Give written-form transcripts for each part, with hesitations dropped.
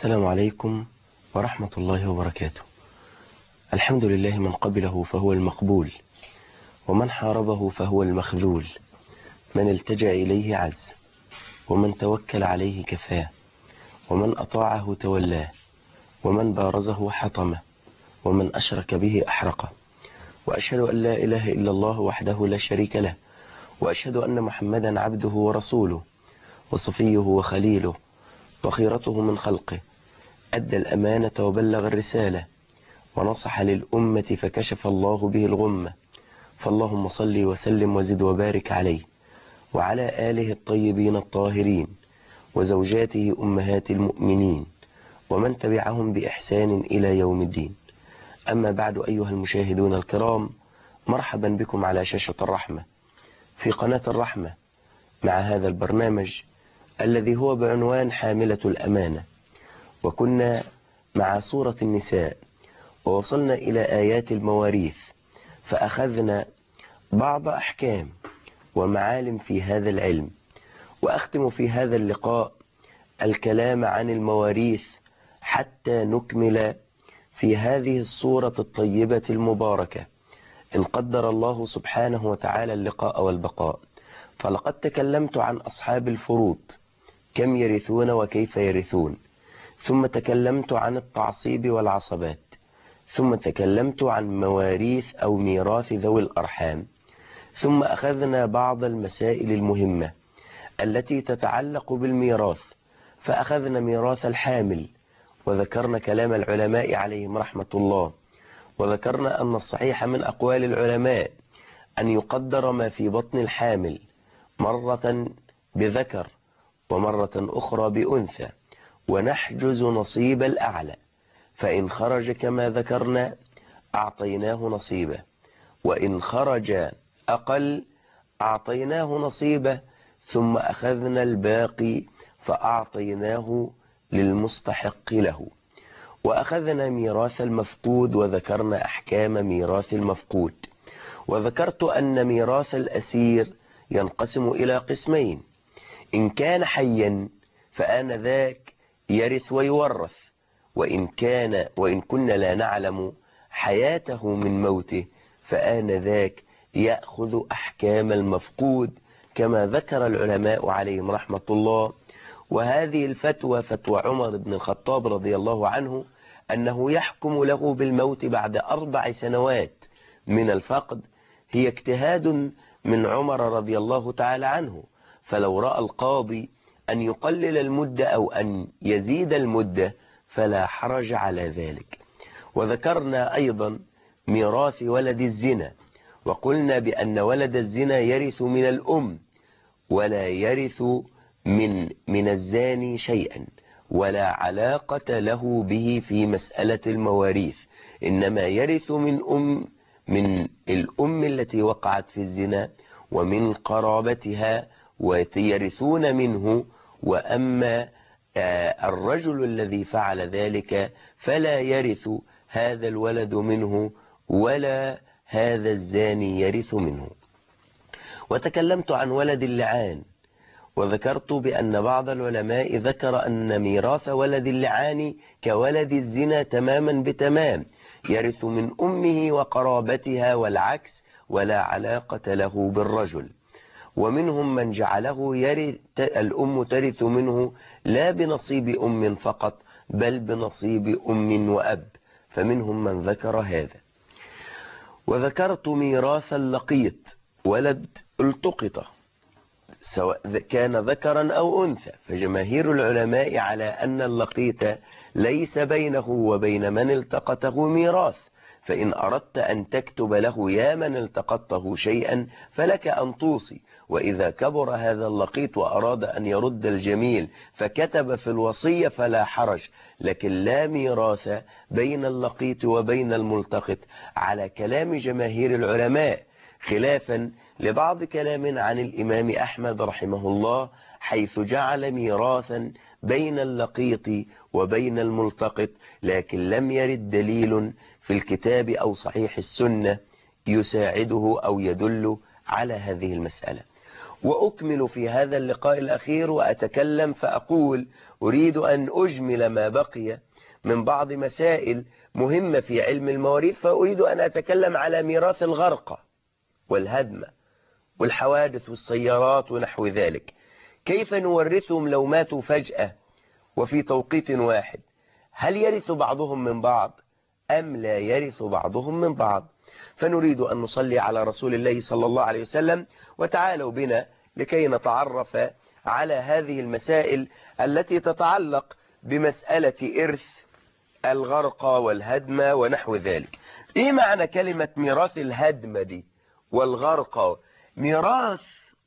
السلام عليكم ورحمة الله وبركاته. الحمد لله من قبله فهو المقبول، ومن حاربه فهو المخذول، من التجأ إليه عز، ومن توكل عليه كفاه، ومن أطاعه تولاه، ومن بارزه حطمه، ومن أشرك به أحرقه. وأشهد أن لا إله إلا الله وحده لا شريك له، وأشهد أن محمدا عبده ورسوله وصفيه وخليله وخيرته من خلقه، أدى الأمانة وبلغ الرسالة ونصح للأمة فكشف الله به الغمة. فاللهم صل وسلم وزد وبارك عليه وعلى آله الطيبين الطاهرين وزوجاته أمهات المؤمنين ومن تبعهم بإحسان إلى يوم الدين. أما بعد، أيها المشاهدون الكرام، مرحبا بكم على شاشة الرحمة في قناة الرحمة مع هذا البرنامج الذي هو بعنوان حاملة الأمانة. وكنا مع سورة النساء ووصلنا إلى آيات المواريث، فأخذنا بعض أحكام ومعالم في هذا العلم. وأختم في هذا اللقاء الكلام عن المواريث حتى نكمل في هذه السورة الطيبة المباركة إن قدر الله سبحانه وتعالى اللقاء والبقاء. فلقد تكلمت عن أصحاب الفروض، كم يرثون وكيف يرثون، ثم تكلمت عن التعصيب والعصبات، ثم تكلمت عن مواريث أو ميراث ذوي الأرحام، ثم أخذنا بعض المسائل المهمة التي تتعلق بالميراث، فأخذنا ميراث الحامل وذكرنا كلام العلماء عليهم رحمة الله، وذكرنا أن الصحيح من أقوال العلماء أن يقدر ما في بطن الحامل مرة بذكر ومرة أخرى بأنثى، ونحجز نصيب الأعلى، فإن خرج كما ذكرنا أعطيناه نصيبه، وإن خرج أقل أعطيناه نصيبه، ثم أخذنا الباقي فأعطيناه للمستحق له. وأخذنا ميراث المفقود وذكرنا أحكام ميراث المفقود، وذكرت أن ميراث الأسير ينقسم إلى قسمين: إن كان حيا فآنذاك يرث ويورث، وإن كنا لا نعلم حياته من موته فآنذاك يأخذ أحكام المفقود كما ذكر العلماء عليهم رحمة الله. وهذه الفتوى فتوى عمر بن الخطاب رضي الله عنه، أنه يحكم له بالموت بعد 4 سنوات من الفقد، هي اجتهاد من عمر رضي الله تعالى عنه. فلو رأى القاضي أن يقلل المدة أو أن يزيد المدة فلا حرج على ذلك. وذكرنا أيضا ميراث ولد الزنا، وقلنا بأن ولد الزنا يرث من الأم ولا يرث من الزاني شيئا، ولا علاقة له به في مسألة المواريث، إنما يرث من الأم التي وقعت في الزنا ومن قرابتها ويرثون منه. وأما الرجل الذي فعل ذلك فلا يرث هذا الولد منه ولا هذا الزاني يرث منه. وتكلمت عن ولد اللعان، وذكرت بأن بعض العلماء ذكر أن ميراث ولد اللعان كولد الزنا تماما بتمام، يرث من أمه وقرابتها والعكس، ولا علاقة له بالرجل. ومنهم من جعله الأم ترث منه لا بنصيب أم فقط بل بنصيب أم وأب، فمنهم من ذكر هذا. وذكرت ميراث اللقيط، ولد التقط سواء كان ذكرا أو أنثى، فجماهير العلماء على أن اللقيط ليس بينه وبين من التقطه ميراث، فإن أردت أن تكتب له يا من التقطه شيئا فلك أن توصي، وإذا كبر هذا اللقيط وأراد أن يرد الجميل فكتب في الوصية فلا حرج، لكن لا ميراث بين اللقيط وبين الملتقط على كلام جماهير العلماء، خلافا لبعض كلام عن الإمام أحمد رحمه الله، حيث جعل ميراثا بين اللقيط وبين الملتقط، لكن لم يرد دليل في الكتاب أو صحيح السنة يساعده أو يدل على هذه المسألة. وأكمل في هذا اللقاء الأخير وأتكلم فأقول أريد أن أجمل ما بقي من بعض مسائل مهمة في علم المواريث، فأريد أن أتكلم على ميراث الغرقى والهدم والحوادث والسيارات ونحو ذلك. كيف نورثهم لو ماتوا فجأة وفي توقيت واحد؟ هل يرث بعضهم من بعض أم لا يرث بعضهم من بعض؟ فنريد أن نصلي على رسول الله صلى الله عليه وسلم، وتعالوا بنا لكي نتعرف على هذه المسائل التي تتعلق بمسألة إرث الغرقى والهدم ونحو ذلك. إيه معنى كلمة ميراث الهدم دي والغرقى؟ ميراث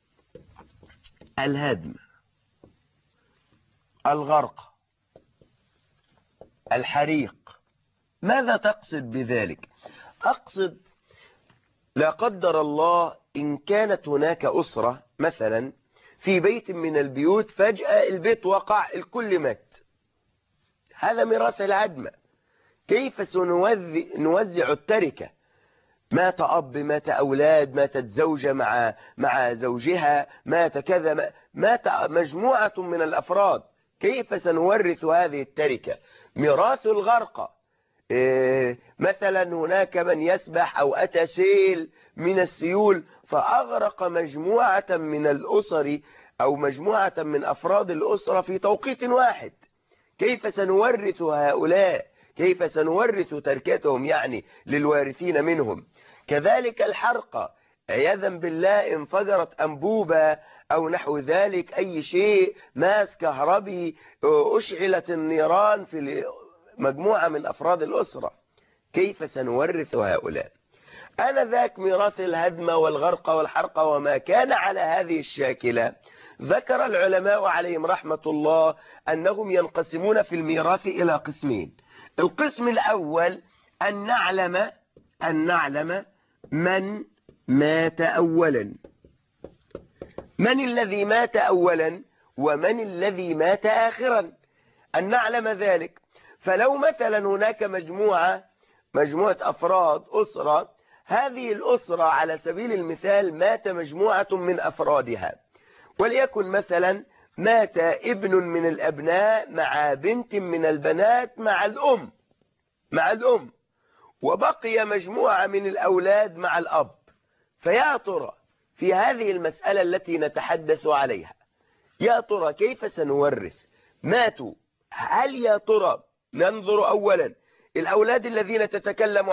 الهدم، الغرق، الحريق، ماذا تقصد بذلك؟ أقصد لا قدر الله إن كانت هناك أسرة مثلا في بيت من البيوت، فجأة البيت وقع، الكل مات، هذا ميراث الهدم. كيف سنوزع التركة؟ مات أب، مات أولاد، ماتت زوجة مع زوجها، مات كذا، مات مجموعة من الأفراد، كيف سنورث هذه التركة؟ ميراث الغرقى، مثلا هناك من يسبح أو أتى سيل من السيول فأغرق مجموعة من الأسر أو مجموعة من أفراد الأسرة في توقيت واحد، كيف سنورث هؤلاء؟ كيف سنورث تركتهم يعني للوارثين منهم؟ كذلك الحرقة، عياذا بالله انفجرت أنبوبة أو نحو ذلك، أي شيء ماس كهربي، أشعلت النيران في مجموعة من أفراد الأسرة، كيف سنورث هؤلاء؟ آنذاك ميراث الهدم والغرق والحرق وما كان على هذه الشاكلة، ذكر العلماء عليهم رحمة الله أنهم ينقسمون في الميراث إلى قسمين. القسم الأول أن نعلم من مات أولا، من الذي مات أولا ومن الذي مات آخرا، أن نعلم ذلك. فلو مثلا هناك مجموعة أفراد أسرة، هذه الأسرة على سبيل المثال مات مجموعة من أفرادها، وليكن مثلا مات ابن من الأبناء مع بنت من البنات مع الأم، وبقي مجموعة من الأولاد مع الأب. فيا ترى في هذه المسألة التي نتحدث عليها، يا ترى كيف سنورث؟ ماتوا، هل يا ترى ننظر أولا الأولاد الذين تتكلم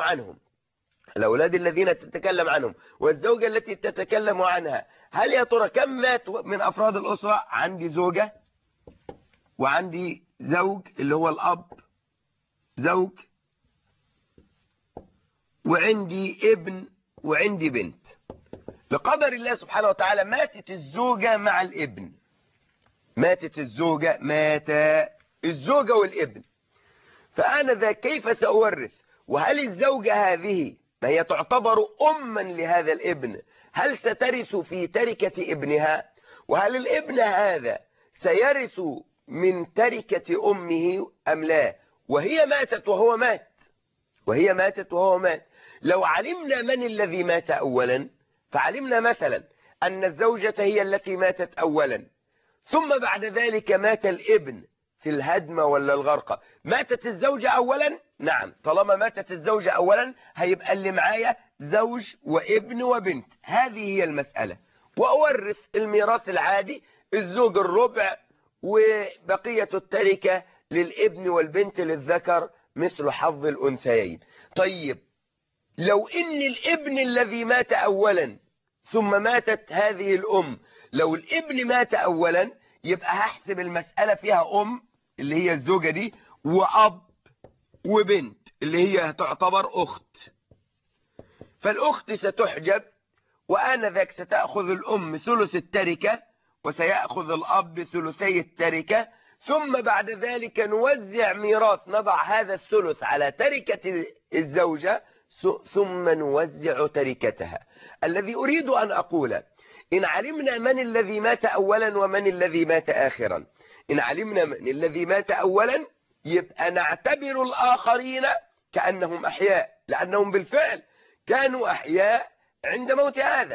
عنهم والزوجة التي تتكلم عنها، هل يا ترى كم مات من أفراد الأسرة؟ عندي زوجة وعندي زوج اللي هو الأب، زوج، وعندي ابن وعندي بنت. لقدر الله سبحانه وتعالى ماتت الزوجة مع الابن، مات الزوجة والابن، فأنا ذا كيف سأورث؟ وهل الزوجة هذه ما هي تعتبر أما لهذا الابن، هل سترث في تركة ابنها؟ وهل الابن هذا سيرث من تركة أمه أم لا؟ وهي ماتت وهو مات. لو علمنا من الذي مات أولا، فعلمنا مثلا أن الزوجة هي التي ماتت أولا، ثم بعد ذلك مات الابن في الهدم ولا الغرقة. ماتت الزوجة أولا، نعم، طالما ماتت الزوجة أولا هيبقى اللي معايا زوج وابن وبنت، هذه هي المسألة. وأورث الميراث العادي، الزوج الربع وبقية التركة للابن والبنت للذكر مثل حظ الأنثيين. طيب لو إن الابن الذي مات أولا ثم ماتت هذه الأم، لو الابن مات أولا يبقى هحسب المسألة فيها أم اللي هي الزوجة دي، وأب وبنت اللي هي تعتبر أخت، فالأخت ستحجب، وآنذاك ستأخذ الأم ثلث التركة وسيأخذ الأب ثلثي التركة، ثم بعد ذلك نوزع ميراث، نضع هذا الثلث على تركة الزوجة ثم نوزع تركتها. الذي أريد أن أقول، إن علمنا من الذي مات أولا ومن الذي مات آخرا، إن علمنا من الذي مات أولا يبقى نعتبر الآخرين كأنهم أحياء، لأنهم بالفعل كانوا أحياء عند موت هذا.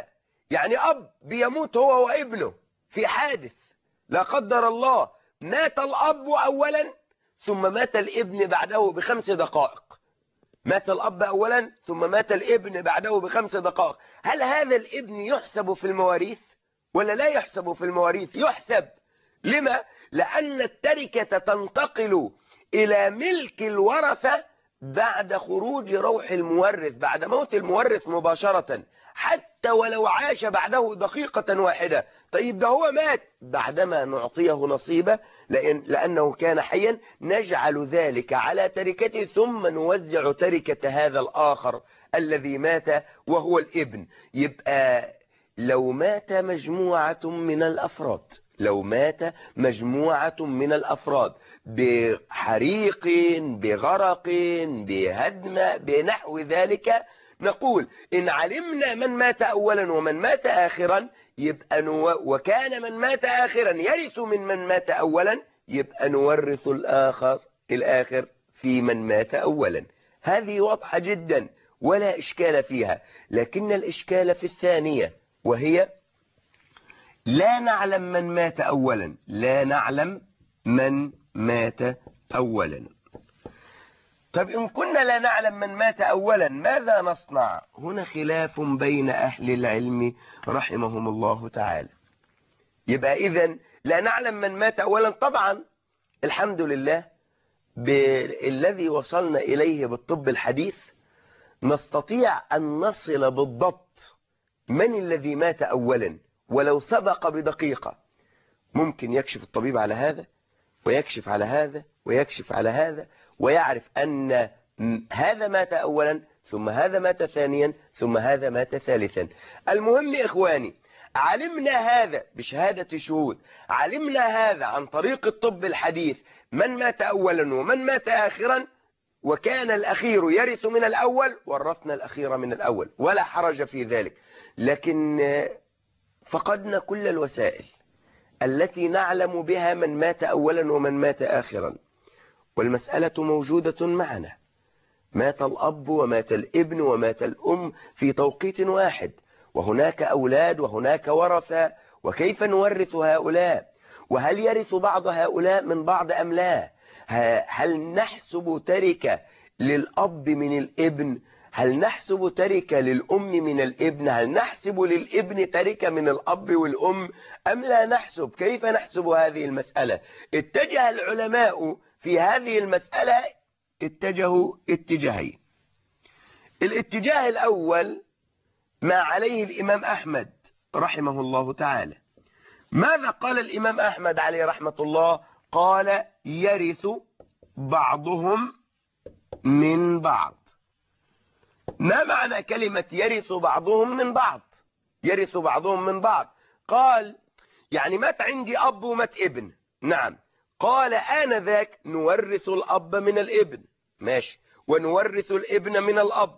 يعني أب بيموت هو وابنه في حادث لا قدر الله، مات الأب أولا ثم مات الابن بعده ب5 دقائق. مات الأب أولا ثم مات الابن بعده ب5 دقائق. هل هذا الابن يحسب في المواريث ولا لا يحسب في المواريث؟ يحسب. لما؟ لأن التركة تنتقل إلى ملك الورثة بعد خروج روح المورث، بعد موت المورث مباشرة، حتى ولو عاش بعده دقيقة واحدة. طيب ده هو مات بعدما نعطيه نصيبه لأنه كان حيا، نجعل ذلك على تركته ثم نوزع تركة هذا الآخر الذي مات وهو الابن. يبقى لو مات مجموعة من الأفراد، لو مات مجموعة من الأفراد بحريق، بغرق، بهدم، بنحو ذلك، نقول إن علمنا من مات أولا ومن مات آخرا يبقى وكان من مات آخرا يرث من مات أولا، يبقى نورث الآخر في من مات أولا. هذه واضحة جدا ولا إشكال فيها. لكن الإشكال في الثانية، وهي لا نعلم من مات أولا، لا نعلم من مات أولا. طب إن كنا لا نعلم من مات أولا ماذا نصنع؟ هنا خلاف بين أهل العلم رحمهم الله تعالى. يبقى إذن لا نعلم من مات أولا، طبعا الحمد لله بالذي وصلنا إليه بالطب الحديث نستطيع أن نصل بالضبط من الذي مات أولا ولو سبق بدقيقة. ممكن يكشف الطبيب على هذا ويكشف على هذا ويكشف على هذا ويعرف أن هذا مات أولا ثم هذا مات ثانيا ثم هذا مات ثالثا. المهم إخواني، علمنا هذا بشهادة شهود، علمنا هذا عن طريق الطب الحديث، من مات أولا ومن مات آخرا، وكان الأخير يرث من الأول، ورثنا الأخير من الأول ولا حرج في ذلك. لكن فقدنا كل الوسائل التي نعلم بها من مات أولا ومن مات آخرا، والمسألة موجودة معنا. مات الأب ومات الابن ومات الأم في توقيت واحد، وهناك أولاد وهناك ورثة، وكيف نورث هؤلاء؟ وهل يرث بعض هؤلاء من بعض أم لا؟ هل نحسب تركة للأب من الابن؟ هل نحسب تركة للأم من الابن؟ هل نحسب للابن تركة من الأب والأم أم لا نحسب؟ كيف نحسب هذه المسألة؟ اتجه العلماء في هذه المسألة اتجهوا اتجاهين. الاتجاه الأول ما عليه الإمام أحمد رحمه الله تعالى. ماذا قال الإمام أحمد عليه رحمة الله؟ قال يرث بعضهم من بعض. ما معنى كلمة يرث بعضهم من بعض؟ يرث بعضهم من بعض، قال يعني مات عندي أب ومات ابن، نعم، قال آنذاك نورث الأب من الابن، ماشي، ونورث الابن من الأب،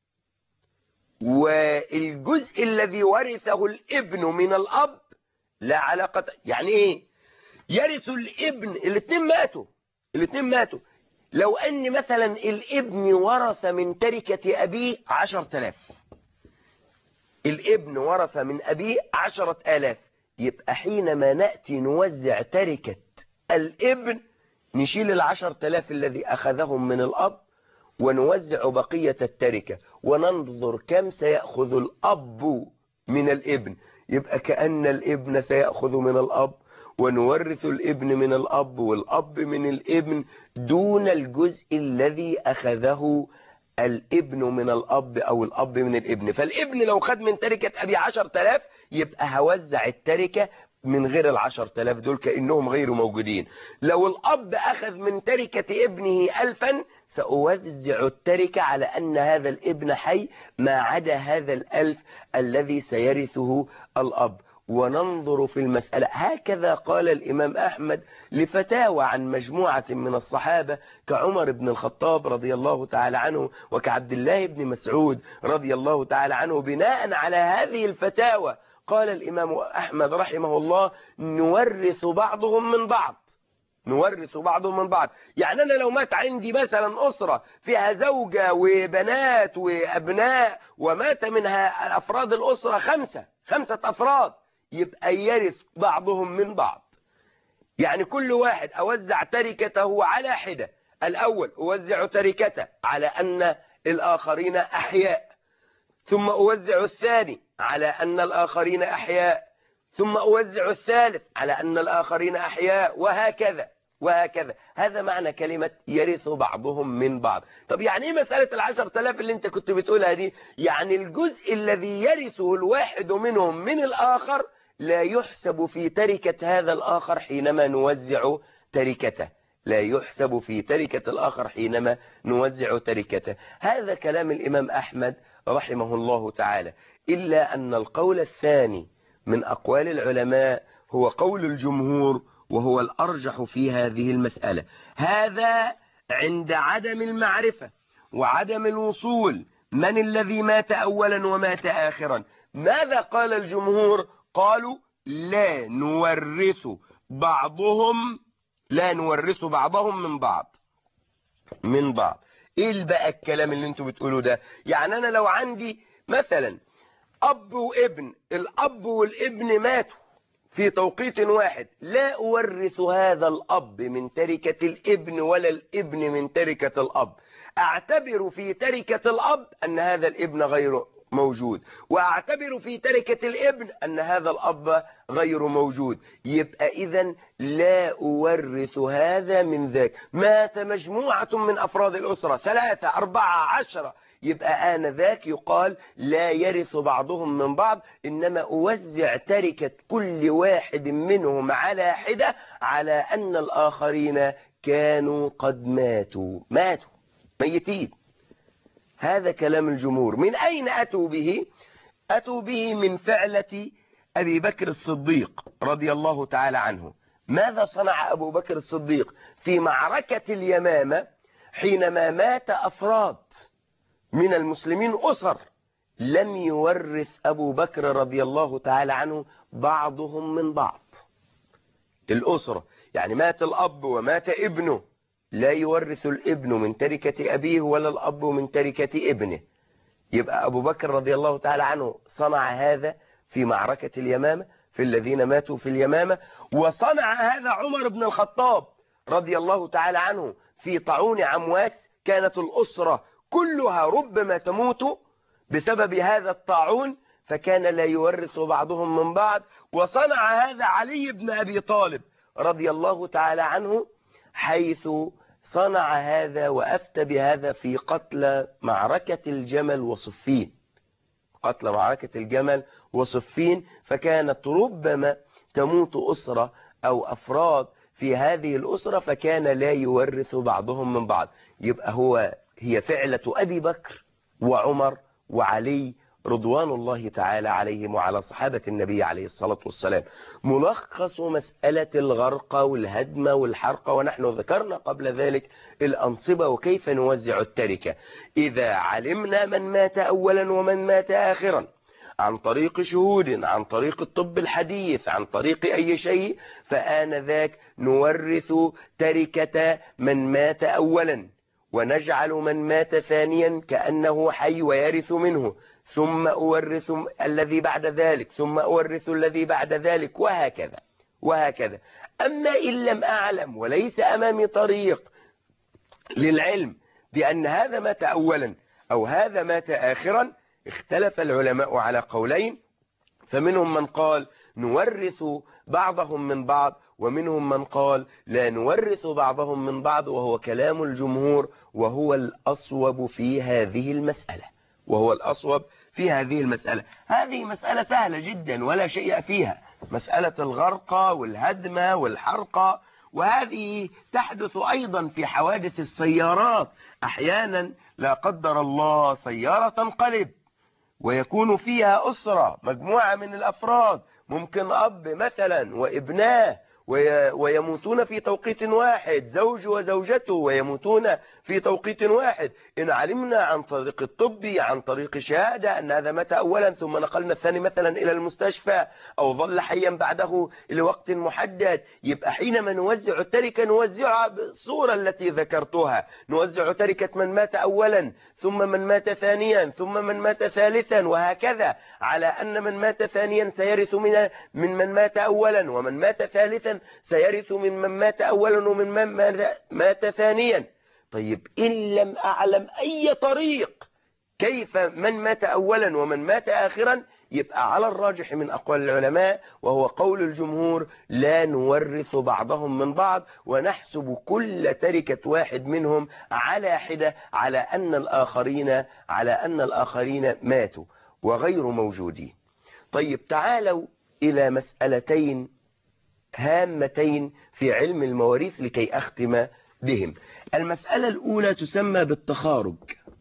والجزء الذي ورثه الابن من الأب لا علاقة. يعني ايه يرث الابن؟ الاثنين ماتوا. لو ان مثلا الابن ورث من تركة ابيه 10,000، الابن ورث من ابيه 10,000، يبقى حينما نأتي نوزع تركة الابن نشيل 10,000 الذي اخذهم من الاب ونوزع بقية التركة وننظر كم سيأخذ الأب من الابن. يبقى كأن الابن سيأخذ من الأب ونورث الابن من الأب والأب من الابن دون الجزء الذي أخذه الابن من الأب أو الأب من الابن. فالابن لو خد من تركة أبي 10,000 يبقى هوزع التركة من غير 10,000 دول كأنهم غير موجودين. لو الأب أخذ من تركة ابنه 1000 سأوزع التركة على أن هذا الابن حي ما عدا هذا 1000 الذي سيرثه الأب، وننظر في المسألة. هكذا قال الإمام أحمد لفتاوى عن مجموعة من الصحابة كعمر بن الخطاب رضي الله تعالى عنه وكعبد الله بن مسعود رضي الله تعالى عنه. بناء على هذه الفتاوى قال الإمام أحمد رحمه الله نورث بعضهم من بعض، نورث بعضهم من بعض. يعني أنا لو مات عندي مثلا أسرة فيها زوجة وبنات وأبناء ومات منها أفراد الأسرة خمسة أفراد، يبقى يرث بعضهم من بعض. يعني كل واحد أوزع تركته على حدة. الأول أوزع تركته على أن الآخرين أحياء، ثم أوزع الثاني على أن الآخرين أحياء، ثم أوزع الثالث على أن الآخرين أحياء، وهكذا. هذا معنى كلمة يرث بعضهم من بعض. طب يعني ايه مسألة 10,000 اللي انت كنت بتقولها دي؟ يعني الجزء الذي يرثه الواحد منهم من الآخر لا يحسب في تركة هذا الآخر حينما نوزع تركته، لا يحسب في تركة الآخر حينما نوزع تركته. هذا كلام الإمام أحمد رحمه الله تعالى، إلا أن القول الثاني من أقوال العلماء هو قول الجمهور، وهو الأرجح في هذه المسألة. هذا عند عدم المعرفة وعدم الوصول من الذي مات أولا ومات آخرا. ماذا قال الجمهور؟ قالوا لا نورث بعضهم من بعض. ايه بقى الكلام اللي انتوا بتقولوا ده؟ يعني انا لو عندي مثلا اب وابن، الاب والابن ماتوا في توقيت واحد، لا أورث هذا الأب من تركة الابن ولا الابن من تركة الأب. أعتبر في تركة الأب أن هذا الابن غير موجود، وأعتبر في تركة الابن أن هذا الأب غير موجود. يبقى إذن لا أورث هذا من ذاك. مات مجموعة من أفراد الأسرة 3 4 10، يبقى آنذاك يقال لا يرث بعضهم من بعض، إنما أوزع تركة كل واحد منهم على حدة على أن الآخرين كانوا قد ماتوا ميتين. هذا كلام الجمهور. من أين أتوا به؟ أتوا به من فعلة أبي بكر الصديق رضي الله تعالى عنه. ماذا صنع أبو بكر الصديق في معركة اليمامة حينما مات أفراد من المسلمين أسر؟ لم يورث أبو بكر رضي الله تعالى عنه بعضهم من بعض. الأسرة يعني مات الأب ومات ابنه، لا يورث الابن من تركة أبيه ولا الأب من تركة ابنه. يبقى أبو بكر رضي الله تعالى عنه صنع هذا في معركة اليمامة في الذين ماتوا في اليمامة، وصنع هذا عمر بن الخطاب رضي الله تعالى عنه في طاعون عمواس. كانت الأسرة كلها ربما تموت بسبب هذا الطاعون، فكان لا يورث بعضهم من بعض. وصنع هذا علي بن أبي طالب رضي الله تعالى عنه، حيث صنع هذا وأفتى بهذا في قتل معركة الجمل وصفين. فكانت ربما تموت أسرة أو أفراد في هذه الأسرة، فكان لا يورث بعضهم من بعض. يبقى هي فعلة أبي بكر وعمر وعلي رضوان الله تعالى عليهم وعلى صحابة النبي عليه الصلاة والسلام. ملخص مسألة الغرق والهدم والحرق، ونحن ذكرنا قبل ذلك الأنصبة وكيف نوزع التركة. إذا علمنا من مات أولا ومن مات آخرا عن طريق شهود، عن طريق الطب الحديث، عن طريق أي شيء، فآنذاك نورث تركة من مات أولا، ونجعل من مات ثانيا كأنه حي ويرث منه، ثم أورث الذي بعد ذلك، ثم أورث الذي بعد ذلك، وهكذا. أما إن لم أعلم وليس أمامي طريق للعلم بأن هذا مات أولا أو هذا مات آخرا، اختلف العلماء على قولين. فمنهم من قال نورث بعضهم من بعض، ومنهم من قال لا نورث بعضهم من بعض، وهو كلام الجمهور، وهو الأصوب في هذه المسألة. هذه مسألة سهلة جدا ولا شيء فيها، مسألة الغرق والهدم والحرق. وهذه تحدث أيضا في حوادث السيارات. أحيانا لا قدر الله سيارة تنقلب ويكون فيها أسرة، مجموعة من الأفراد، ممكن أب مثلا وابناه ويموتون في توقيت واحد، زوج وزوجته ويموتون في توقيت واحد. إن علمنا عن طريق الطبي، عن طريق الشهادة، أن هذا مات أولا ثم نقلنا الثاني مثلا إلى المستشفى أو ظل حيا بعده لوقت محدد، يبقى حينما نوزع التركة نوزعها بالصورة التي ذكرتها، نوزع تركة من مات أولا ثم من مات ثانيا ثم من مات ثالثا وهكذا، على أن من مات ثانيا سيرث من مات أولا، ومن مات ثالثا سيرث من مات أولا ومن من مات ثانيا. طيب إن لم أعلم أي طريق كيف من مات أولا ومن مات آخرا، يبقى على الراجح من أقوال العلماء وهو قول الجمهور لا نورث بعضهم من بعض، ونحسب كل تركة واحد منهم على حدة على أن الآخرين ماتوا وغير موجودين. طيب تعالوا إلى مسألتين هامتين في علم المواريث لكي أختم بهم. المسألة الأولى تسمى بالتخارج.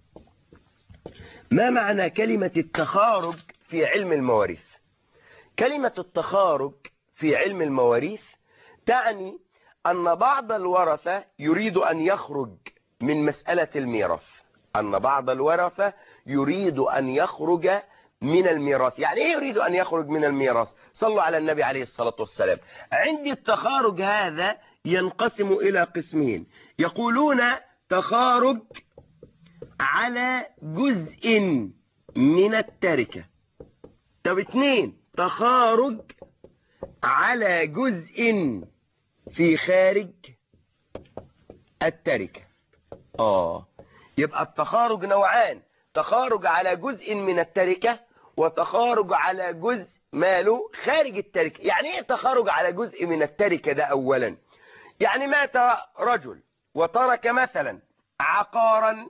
ما معنى كلمة التخارج في علم المواريث؟ كلمة التخارج في علم المواريث تعني أن بعض الورثة يريد أن يخرج من مسألة الميراث، أن بعض الورثة يريد أن يخرج من الميراث. يعني إيه يريد أن يخرج من الميراث؟ صلوا على النبي عليه الصلاة والسلام. عندي التخارج هذا ينقسم إلى قسمين، يقولون تخارج على جزء من التركة. طب اتنين، تخارج على جزء في خارج التركة. يبقى التخارج نوعان، تخارج على جزء من التركة وتخارج على جزء ماله خارج التركة. يعني ايه تخارج على جزء من التركة ده؟ اولا يعني مات رجل وترك مثلا عقارا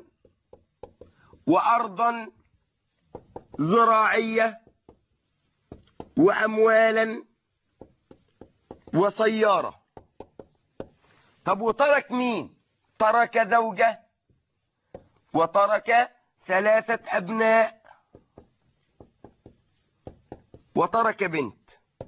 وارضا زراعية واموالا وسيارة. طب وترك مين؟ ترك زوجة وترك 3 أبناء وترك بنت.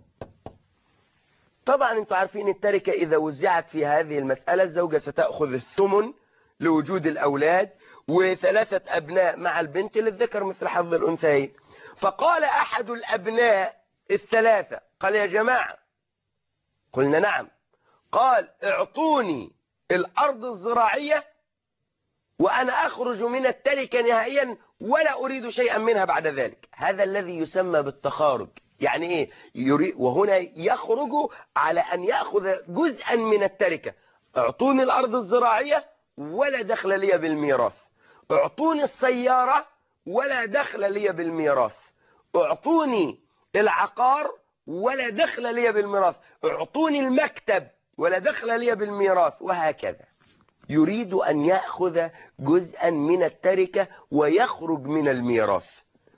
طبعا انتم عارفين التركة إذا وزعت في هذه المسألة الزوجة ستأخذ الثمن لوجود الأولاد، و3 أبناء مع البنت للذكر مثل حظ الأنثيين. فقال أحد الأبناء ال3 قال يا جماعة، قلنا نعم، قال اعطوني الأرض الزراعية وأنا أخرج من التركة نهائيا ولا أريد شيئا منها بعد ذلك. هذا الذي يسمى بالتخارج. يعني إيه؟ وهنا يخرج على أن يأخذ جزءا من التركة. اعطوني الأرض الزراعية ولا دخل لي بالميراث، اعطوني السيارة ولا دخل لي بالميراث، اعطوني العقار ولا دخل لي بالميراث، اعطوني المكتب ولا دخل لي بالميراث، وهكذا. يريد أن يأخذ جزءا من التركة ويخرج من الميراث.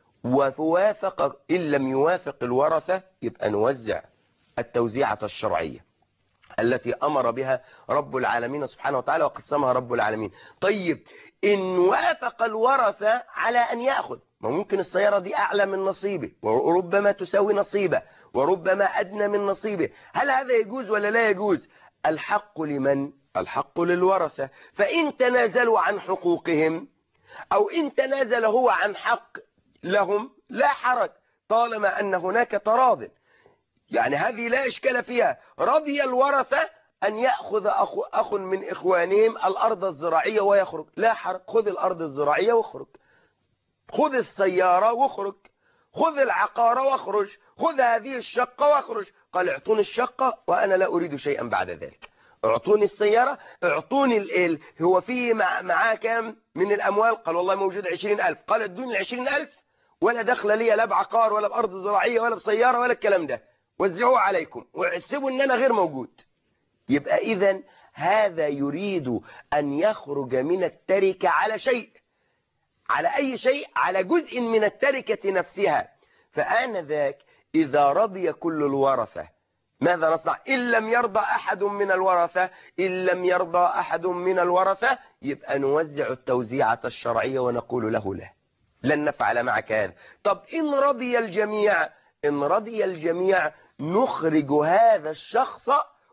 ووافق، إن لم يوافق الورثة يبقى نوزع التوزيعة الشرعية التي أمر بها رب العالمين سبحانه وتعالى وقسمها رب العالمين. طيب إن وافق الورثة على أن يأخذ، ما ممكن السيارة دي أعلى من نصيبه وربما تساوي نصيبه وربما أدنى من نصيبه، هل هذا يجوز ولا لا يجوز؟ الحق لمن؟ الحق للورثة. فإن تنازلوا عن حقوقهم أو إن تنازل هو عن حق لهم لا حرج، طالما أن هناك تراض. يعني هذه لا إشكال فيها. رضي الورثة أن يأخذ أخ من إخوانهم الأرض الزراعية ويخرج، لا حرج، خذ الأرض الزراعية واخرج، خذ السيارة واخرج، خذ العقار واخرج، خذ هذه الشقة واخرج. قال اعطوني الشقة وأنا لا أريد شيئا بعد ذلك، اعطوني السيارة، اعطوني هو فيه معاه كام من الأموال؟ قال والله موجود 20,000. قال ادوني 20,000 ولا دخل لي لا بعقار ولا بأرض زراعية ولا بسيارة ولا الكلام ده، وزعوه عليكم واحسبوا ان انا غير موجود. يبقى اذا هذا يريد ان يخرج من التركة على شيء، على اي شيء؟ على جزء من التركة نفسها. فآنذاك اذا رضي كل الورثة ماذا نصنع؟ إن لم يرضى أحد من الورثة، إن لم يرضى أحد من الورثة يبقى نوزع التوزيعة الشرعية ونقول له لا، لن نفعل معك هذا. طب إن رضي الجميع، إن رضي الجميع نخرج هذا الشخص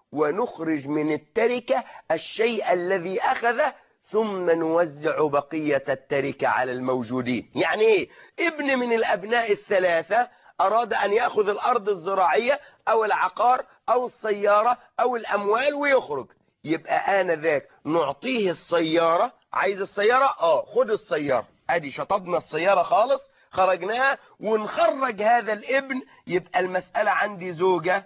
ونخرج من التركة الشيء الذي أخذه ثم نوزع بقية التركة على الموجودين. يعني إيه؟ ابن من الأبناء الثلاثة أراد أن يأخذ الأرض الزراعية أو العقار أو السيارة أو الأموال ويخرج، يبقى آنذاك نعطيه السيارة. عايز السيارة؟ خد السيارة، أدي شطبنا السيارة خالص، خرجناها، ونخرج هذا الابن. يبقى المسألة عندي زوجة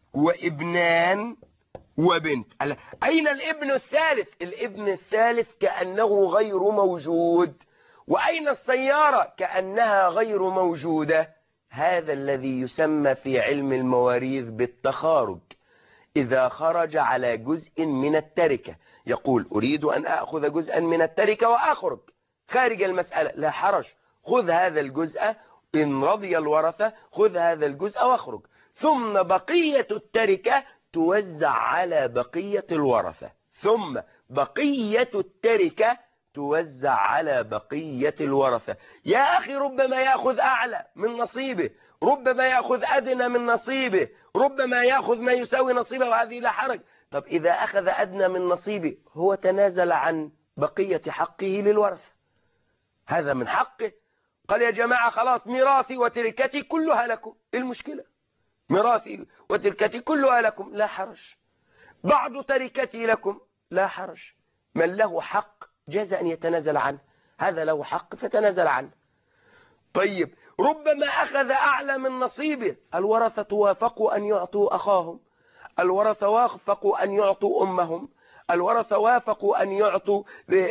وابنان وبنت. أين الابن الثالث؟ الابن الثالث كأنه غير موجود. وأين السيارة؟ كأنها غير موجودة. هذا الذي يسمى في علم المواريث بالتخارج. إذا خرج على جزء من التركة، يقول أريد أن أخذ جزءا من التركة وأخرج خارج المسألة، لا حرج، خذ هذا الجزء، إن رضي الورثة خذ هذا الجزء واخرج، ثم بقية التركة توزع على بقية الورثة، ثم بقية التركة توزع على بقية الورثة. يا أخي ربما يأخذ أعلى من نصيبه، ربما يأخذ أدنى من نصيبه، ربما يأخذ ما يساوي نصيبه، وهذه لا حرج. طب إذا أخذ أدنى من نصيبه هو تنازل عن بقية حقه للورثة، هذا من حقه. قال يا جماعة خلاص ميراثي وتركتي كلها لكم، إيه المشكلة؟ ميراثي وتركتي كلها لكم لا حرج، بعض تركتي لكم لا حرج. من له حق جاز أن يتنازل عنه، هذا له حق فتنازل عنه. طيب ربما أخذ أعلى من نصيبه، الورثة وافقوا أن يعطوا أخاهم، الورثة وافقوا أن يعطوا أمهم، الورثة وافقوا أن يعطوا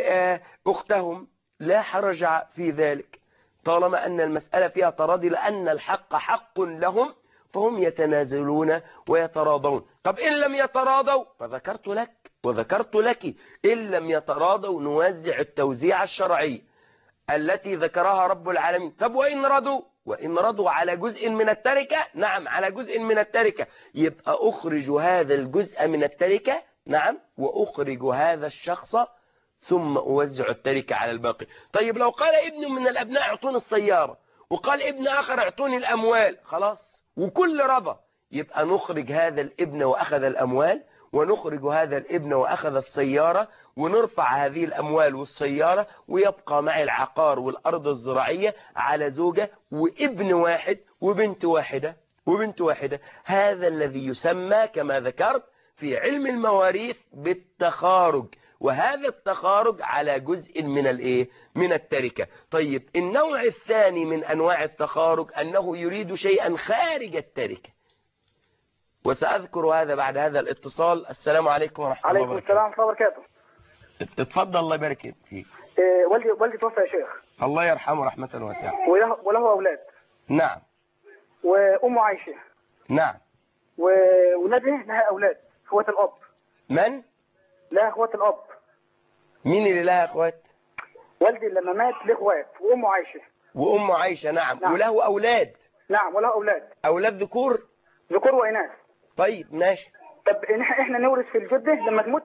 أختهم، لا حرج في ذلك طالما أن المسألة فيها تراضي، لأن الحق حق لهم فهم يتنازلون ويتراضون. طب إن لم يتراضوا فذكرت لك وذكرت لك، إن لم يتراضوا نوزع التوزيع الشرعي التي ذكرها رب العالمين. طب وإن رضوا؟ وإن رضوا على جزء من التركة، نعم على جزء من التركة، يبقى أخرج هذا الجزء من التركة، نعم، وأخرج هذا الشخص ثم أوزع التركة على الباقي. طيب لو قال ابن من الأبناء اعطوني السيارة، وقال ابن آخر اعطوني الأموال، خلاص وكل رضى، يبقى نخرج هذا الابن وأخذ الأموال، ونخرج هذا الابن وأخذ السيارة، ونرفع هذه الأموال والسيارة، ويبقى مع العقار والأرض الزراعية على زوجة وابن واحد وبنت واحدة وبنت واحدة. هذا الذي يسمى كما ذكرت في علم المواريث بالتخارج، وهذا التخارج على جزء من من التركة. طيب النوع الثاني من أنواع التخارج أنه يريد شيئا خارج التركة، وسأذكر هذا بعد هذا الاتصال. السلام عليكم ورحمة الله وبركاته. عليكم السلام ورحمة الله وبركاته. اتفضل الله يبارك فيك. والدي توفى يا شيخ. الله يرحمه رحمة واسعة. وله أولاد. نعم. وأمه عايشة. نعم. وولده لها أولاد اخوة الأب. من؟ لها اخوة الأب. مين اللي لها اخوات؟ والدي لما مات له اخوات وأمه عايشة. وأمه عايشة، نعم. نعم. وله أولاد. نعم وله أولاد. أولاد ذكور؟ ذكور وإناث. طيب ماشي. طب احنا نورث في الجدة لما تموت؟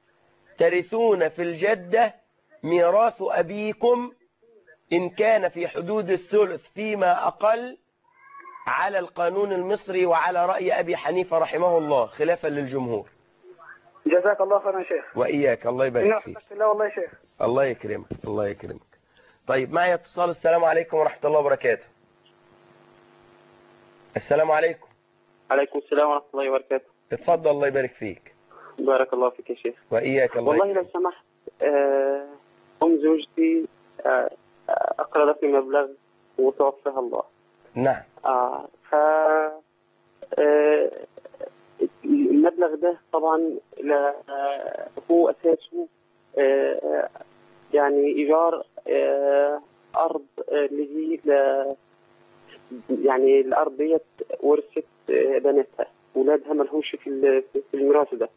ترثون في الجدة ميراث أبيكم إن كان في حدود الثلث فيما أقل، على القانون المصري وعلى رأي أبي حنيفة رحمه الله خلافا للجمهور. جزاك الله خيرا يا شيخ. وإياك، الله يبارك فيك. لا والله يا شيخ. الله يكرمك الله يكرمك. طيب معي اتصال. السلام عليكم ورحمة الله وبركاته. السلام عليكم. عليكم السلام ورحمة الله وبركاته. اتفضل الله يبارك فيك. بارك الله فيك يا شيخ. وإياك الله والله لو سمحت، أم زوجتي أقرضتني مبلغ وتوفاها الله. نعم. ف المبلغ ده طبعا هو أساسه يعني إيجار أرض اللي هي يعني الأرض ديت ورثت بناتها، أولادها ما لهمش في الميراث ده.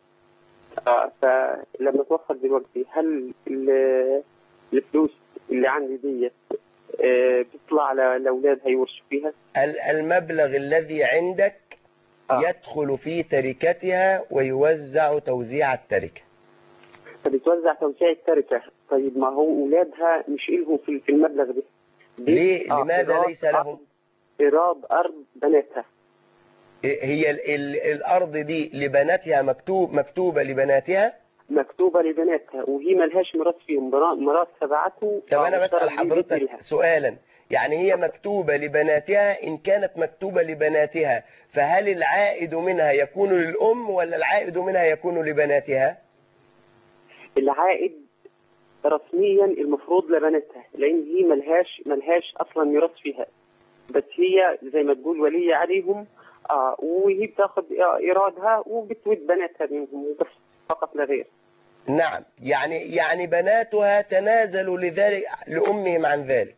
فلما توفت دلوقتي هل الفلوس اللي عندي ديت بتطلع لأولاد هيورثوا فيها؟ المبلغ الذي عندك يدخل في تركتها ويوزع توزيع التركة. فبتوزع توزيع التركة. طيب ما هو أولادها مش إلهم في المبلغ ده ليه؟ لماذا ليس لهم؟ إيراد أرض بناتها. هي الأرض دي لبناتها مكتوبة لبناتها؟ مكتوبة لبناتها وهي ملهاش ميراث فيهم، ميراث تبعته. طب أنا بسأل حضرتك سؤالا، يعني هي مكتوبة لبناتها، إن كانت مكتوبة لبناتها فهل العائد منها يكون للأم ولا العائد منها يكون لبناتها؟ العائد رسميا المفروض لبناتها، لأن هي ملهاش أصلا ميراث فيها، بس هي زي ما تقول ولية عليهم. وهي بتاخد إيرادها وبتود بناتها منهم وبس، فقط لا غير. نعم، يعني بناتها تنازلوا لذلك لأمهم عن ذلك.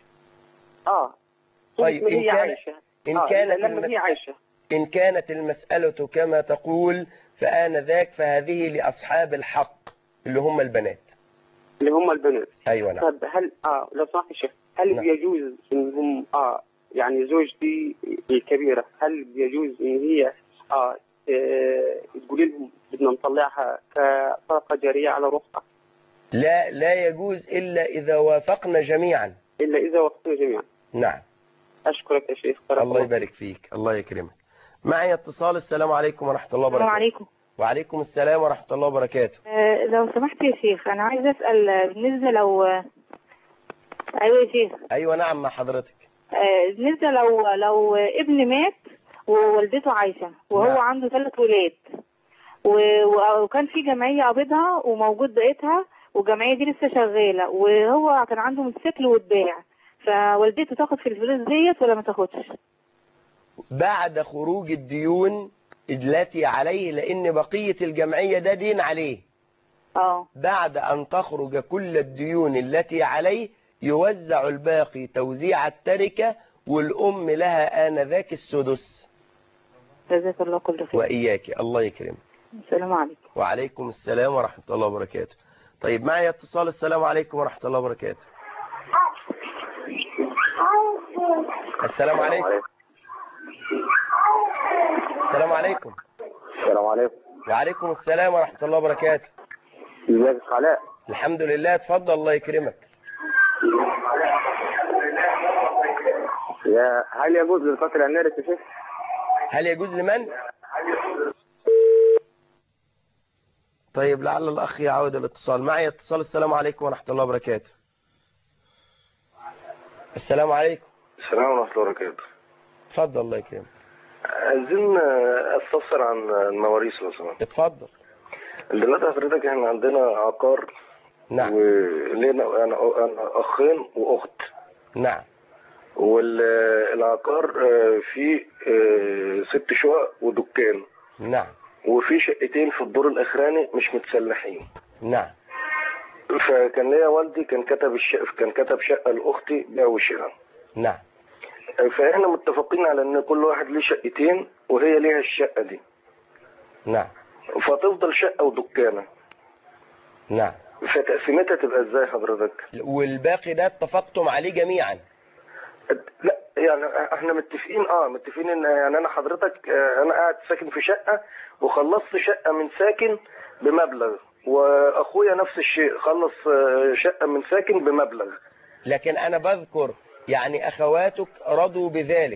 طيب إن كانت المسألة كما تقول فآنذاك فهذه لأصحاب الحق اللي هم البنات. أيوة نعم. طب هل لو سمحت يا شيخ، هل نعم. بيجوز إنهم يعني زوجتي الكبيرة، هل بيجوز إن هي تقولي لهم بدنا نطلعها كصدقة جارية على روحها؟ لا يجوز إلا إذا وافقنا جميعا. نعم. أشكرك يا شيخ. الله يبارك فيك، الله يكرمك. معي اتصال. السلام عليكم ورحمة الله وبركاته. السلام عليكم. وعليكم السلام ورحمة الله وبركاته. لو سمحت يا شيخ، أنا عايز أسأل بالنسبة لو أيوة يا شيخ. أيوة نعم مع حضرتك. بالنسبة لو ابن مات ووالدته عايشة وهو نعم. عنده 3 ولاد وكان في جمعية قابضها وموجود بقيتها، والجمعية دي لسه شغالة، وهو كان عنده موتوسيكل واتباع، فوالدته تاخد في الفلوس ديت ولا ما تاخدش؟ بعد خروج الديون التي عليه، لأن بقية الجمعية ده دين عليه. بعد أن تخرج كل الديون التي عليه يوزع الباقي توزيع التركة، والأم لها آنذاك السدس. جزاك الله كل خير. وإياك، الله يكرمك. السلام عليكم. وعليكم السلام ورحمة الله وبركاته. طيب معي اتصال. السلام عليكم ورحمة الله وبركاته. السلام عليكم. السلام عليكم. السلام عليكم. وعليكم السلام ورحمة الله وبركاته. ازيك يا علاء؟ الحمد لله، اتفضل الله يكرمك. هل يجوز للقتل أن يرث يا شيخ؟ هل يجوز لمن؟ طيب لعل الأخ يعود الاتصال. معي اتصال. السلام عليكم ورحمة الله وبركاته. السلام عليكم. السلام ورحمة الله وبركاته. اتفضل الله يكرمك. عايزين استفسر عن المواريث لو سمحت. اتفضل. دلوقتي حضرتك احنا عندنا عقار. نعم. ولينا انا اخين واخت. نعم. والعقار فيه 6 شقق ودكان. نعم. وفي شقتين في الدور الاخراني مش متسلحين. نعم. فكان ليا والدي كان كتب شقه لاختي بيع وشراء. نعم. فاحنا متفقين على ان كل واحد ليه شقتين وهي ليها الشقه دي. نعم. فتفضل شقه ودكانه. نعم. فتقسيمتها تبقى ازاي حضرتك؟ والباقي ده اتفقتم عليه جميعا؟ لا يعني احنا متفقين ان يعني انا حضرتك انا قاعد ساكن في شقه وخلصت شقه من ساكن بمبلغ، واخويا نفس الشيء خلص شقه من ساكن بمبلغ. لكن انا بذكر يعني اخواتك رضوا بذلك.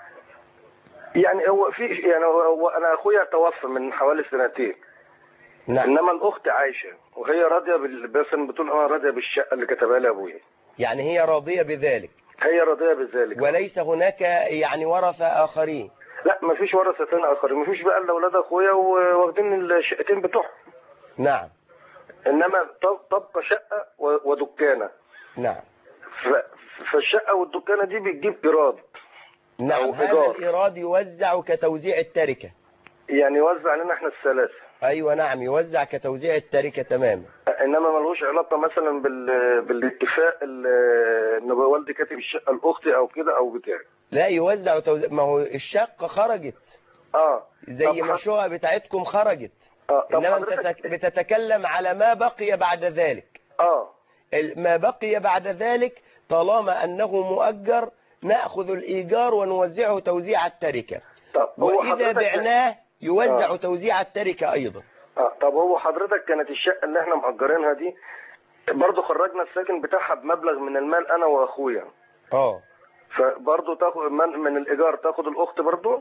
يعني هو انا اخويا توفى من حوالي 2 سنين. نعم. انما الاخت عايشه وهي راضيه بس بتقول انا راضيه بالشقه اللي كتبها لي ابويا. يعني هي راضيه بذلك. هي راضيه بذلك. وليس هناك يعني ورثه اخرين؟ لا مفيش ورثتين اخرين، مفيش بقى الا اولاد اخويا واخدين الشقتين بتوعهم. نعم. انما تبقى شقه ودكانه. نعم. فالشقه والدكانه دي بتجيب ايراد. نعم. هذا الايراد يوزع كتوزيع التركه. يعني يوزع لنا احنا الثلاثه. ايوه نعم، يوزع كتوزيع التركه تماما. انما ملوش علاقه مثلا بالاتفاق ان والدي كاتب الشقه لاختي او كده او بتاع. لا يوزع ما هو الشقه خرجت. زي ما الشقه بتاعتكم خرجت. انما انت بتتكلم على ما بقي بعد ذلك. ما بقي بعد ذلك طالما انه مؤجر ناخذ الايجار ونوزعه توزيع التركه. واذا بعناه يوزع توزيع التركه ايضا. طب هو حضرتك كانت الشقه اللي احنا مأجرينها دي برضه خرجنا الساكن بتاعها بمبلغ من المال انا واخويا. فبرضه تاخد من الايجار تاخد الاخت برضه.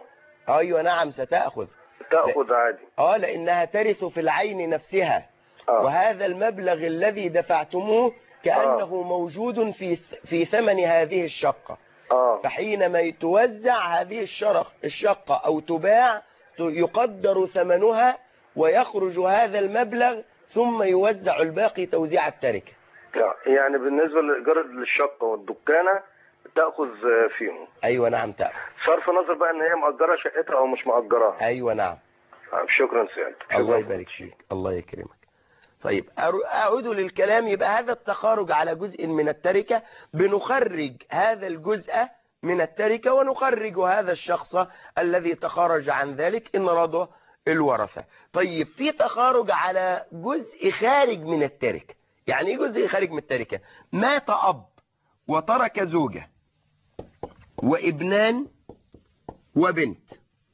ايوه نعم ستأخذ. تأخذ عادي. لانها ترث في العين نفسها. وهذا المبلغ الذي دفعتموه كأنه موجود في ثمن هذه الشقة. فحينما توزع هذه الشقة او تباع يقدر ثمنها ويخرج هذا المبلغ ثم يوزع الباقي توزيع التركة. يعني بالنسبة لإيجار الشقة والدكانة تأخذ فيهم. ايوه نعم تأخذ. صرف نظر بقى ان هي مأجرة شقتها او مش مأجراها. ايوه نعم. شكرا سيادتك. الله يبارك فيك. الله يكرمك. طيب أعود للكلام. يبقى هذا التخارج على جزء من التركة، بنخرج هذا الجزء من التركة ونخرج هذا الشخص الذي تخارج عن ذلك إن رضى الورثة. طيب في تخارج على جزء خارج من التركة. يعني ايه جزء خارج من التركة؟ مات أب وترك زوجة وابنان وبنت،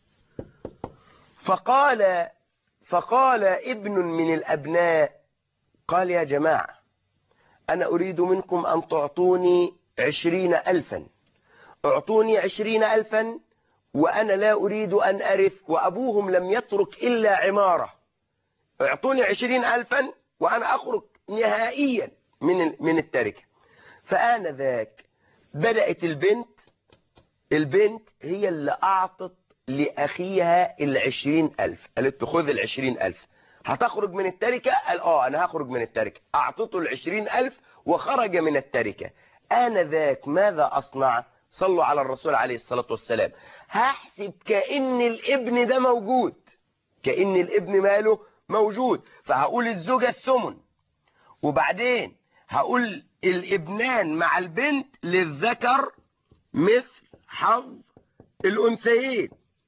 فقال ابن من الأبناء قال يا جماعة أنا أريد منكم أن تعطوني 20,000. اعطوني 20,000 وأنا لا أريد أن أرث وأبوهم لم يترك إلا عمارة. اعطوني 20,000 وأنا أخرج نهائيا من التركة. فآنذاك بدأت البنت هي اللي أعطت لأخيها 20,000. قالت له خذ 20,000. هتخرج من التركة؟ قال أنا هخرج من التركة. أعطته 20,000 وخرج من التركة. آنذاك ماذا أصنع؟ صلوا على الرسول عليه الصلاة والسلام. هحسب كأن الابن ده موجود، كأن الابن ماله موجود. فهقول الزوجة الثمن، وبعدين هقول الابنان مع البنت للذكر مثل حظ الأنثيين.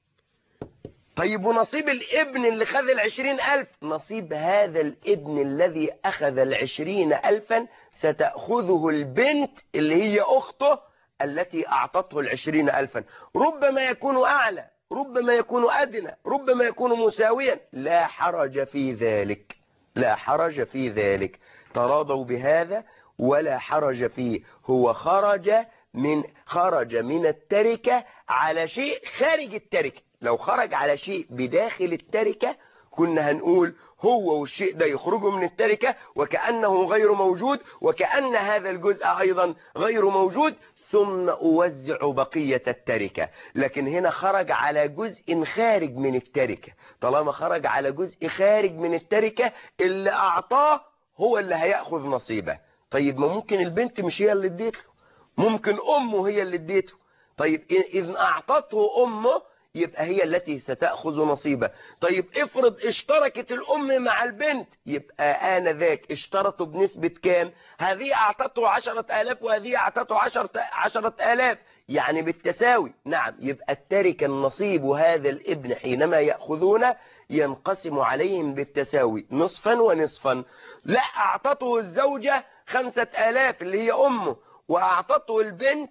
طيب ونصيب الابن اللي خذ 20,000؟ نصيب هذا الابن الذي أخذ 20,000 ستأخذه البنت اللي هي أخته التي أعطته 20,000. ربما يكون أعلى، ربما يكون أدنى، ربما يكون مساويا، لا حرج في ذلك، لا حرج في ذلك. تراضوا بهذا ولا حرج فيه. هو خرج من التركة على شيء خارج التركة. لو خرج على شيء بداخل التركة كنا هنقول هو والشيء ده يخرجوا من التركة وكأنه غير موجود، وكأن هذا الجزء أيضا غير موجود، ثم أوزع بقية التركة. لكن هنا خرج على جزء خارج من التركة. طالما خرج على جزء خارج من التركة اللي أعطاه هو اللي هيأخذ نصيبه. طيب ما ممكن البنت مش هي اللي اديته، ممكن أمه هي اللي اديته. طيب إذا أعطته أمه يبقى هي التي ستأخذ نصيبه. طيب افرض اشتركت الأم مع البنت، يبقى آنذاك اشترطوا بنسبة كام؟ هذه أعطته 10,000 وهذه أعطته 10,000، يعني بالتساوي. نعم، يبقى التركة النصيب هذا الابن حينما يأخذون ينقسم عليهم بالتساوي نصفا ونصفا. لا، أعطته الزوجة 5,000 اللي هي أمه، وأعطته البنت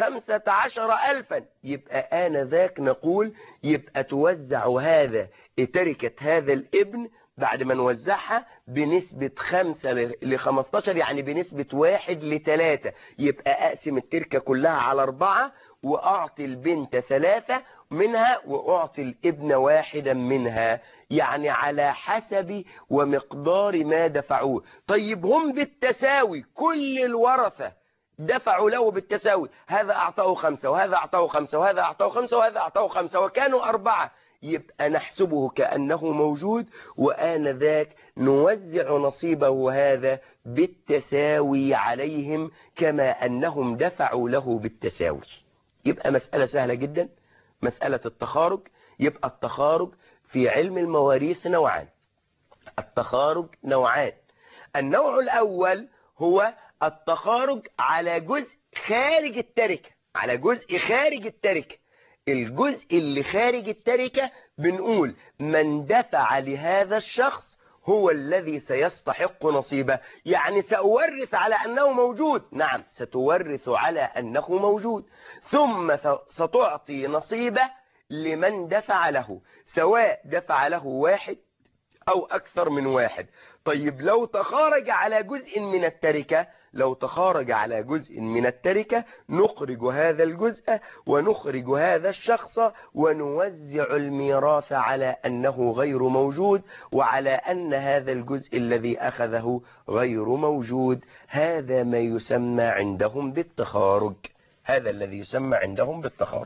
15,000، يبقى آنذاك نقول يبقى توزع تركة هذا الابن بعد ما نوزعها بنسبة 5 ل15، يعني بنسبة 1 ل3. يبقى أقسم التركة كلها على 4 وأعطي البنت 3 منها وأعطي الابن 1 منها، يعني على حسب ومقدار ما دفعوه. طيب هم بالتساوي، كل الورثة دفعوا له بالتساوي، هذا أعطاه 5 وهذا أعطاه 5 وهذا أعطاه 5 وهذا أعطاه 5 وكانوا 4، يبقى نحسبه كأنه موجود، وآنذاك نوزع نصيبه هذا بالتساوي عليهم كما أنهم دفعوا له بالتساوي. يبقى مسألة سهلة جدا، مسألة التخارج. يبقى التخارج في علم المواريث نوعان. التخارج نوعان. النوع الأول هو التخارج على جزء خارج التركة، على جزء خارج التركة. الجزء اللي خارج التركة بنقول من دفع لهذا الشخص هو الذي سيستحق نصيبه، يعني سأورث على أنه موجود. نعم، ستورث على أنه موجود، ثم ستعطي نصيبه لمن دفع له، سواء دفع له 1 أو أكثر من 1. طيب لو تخارج على جزء من التركة لو تخارج على جزء من التركة نخرج هذا الجزء ونخرج هذا الشخص ونوزع الميراث على أنه غير موجود وعلى أن هذا الجزء الذي أخذه غير موجود. هذا ما يسمى عندهم بالتخارج، هذا الذي يسمى عندهم بالتخارج.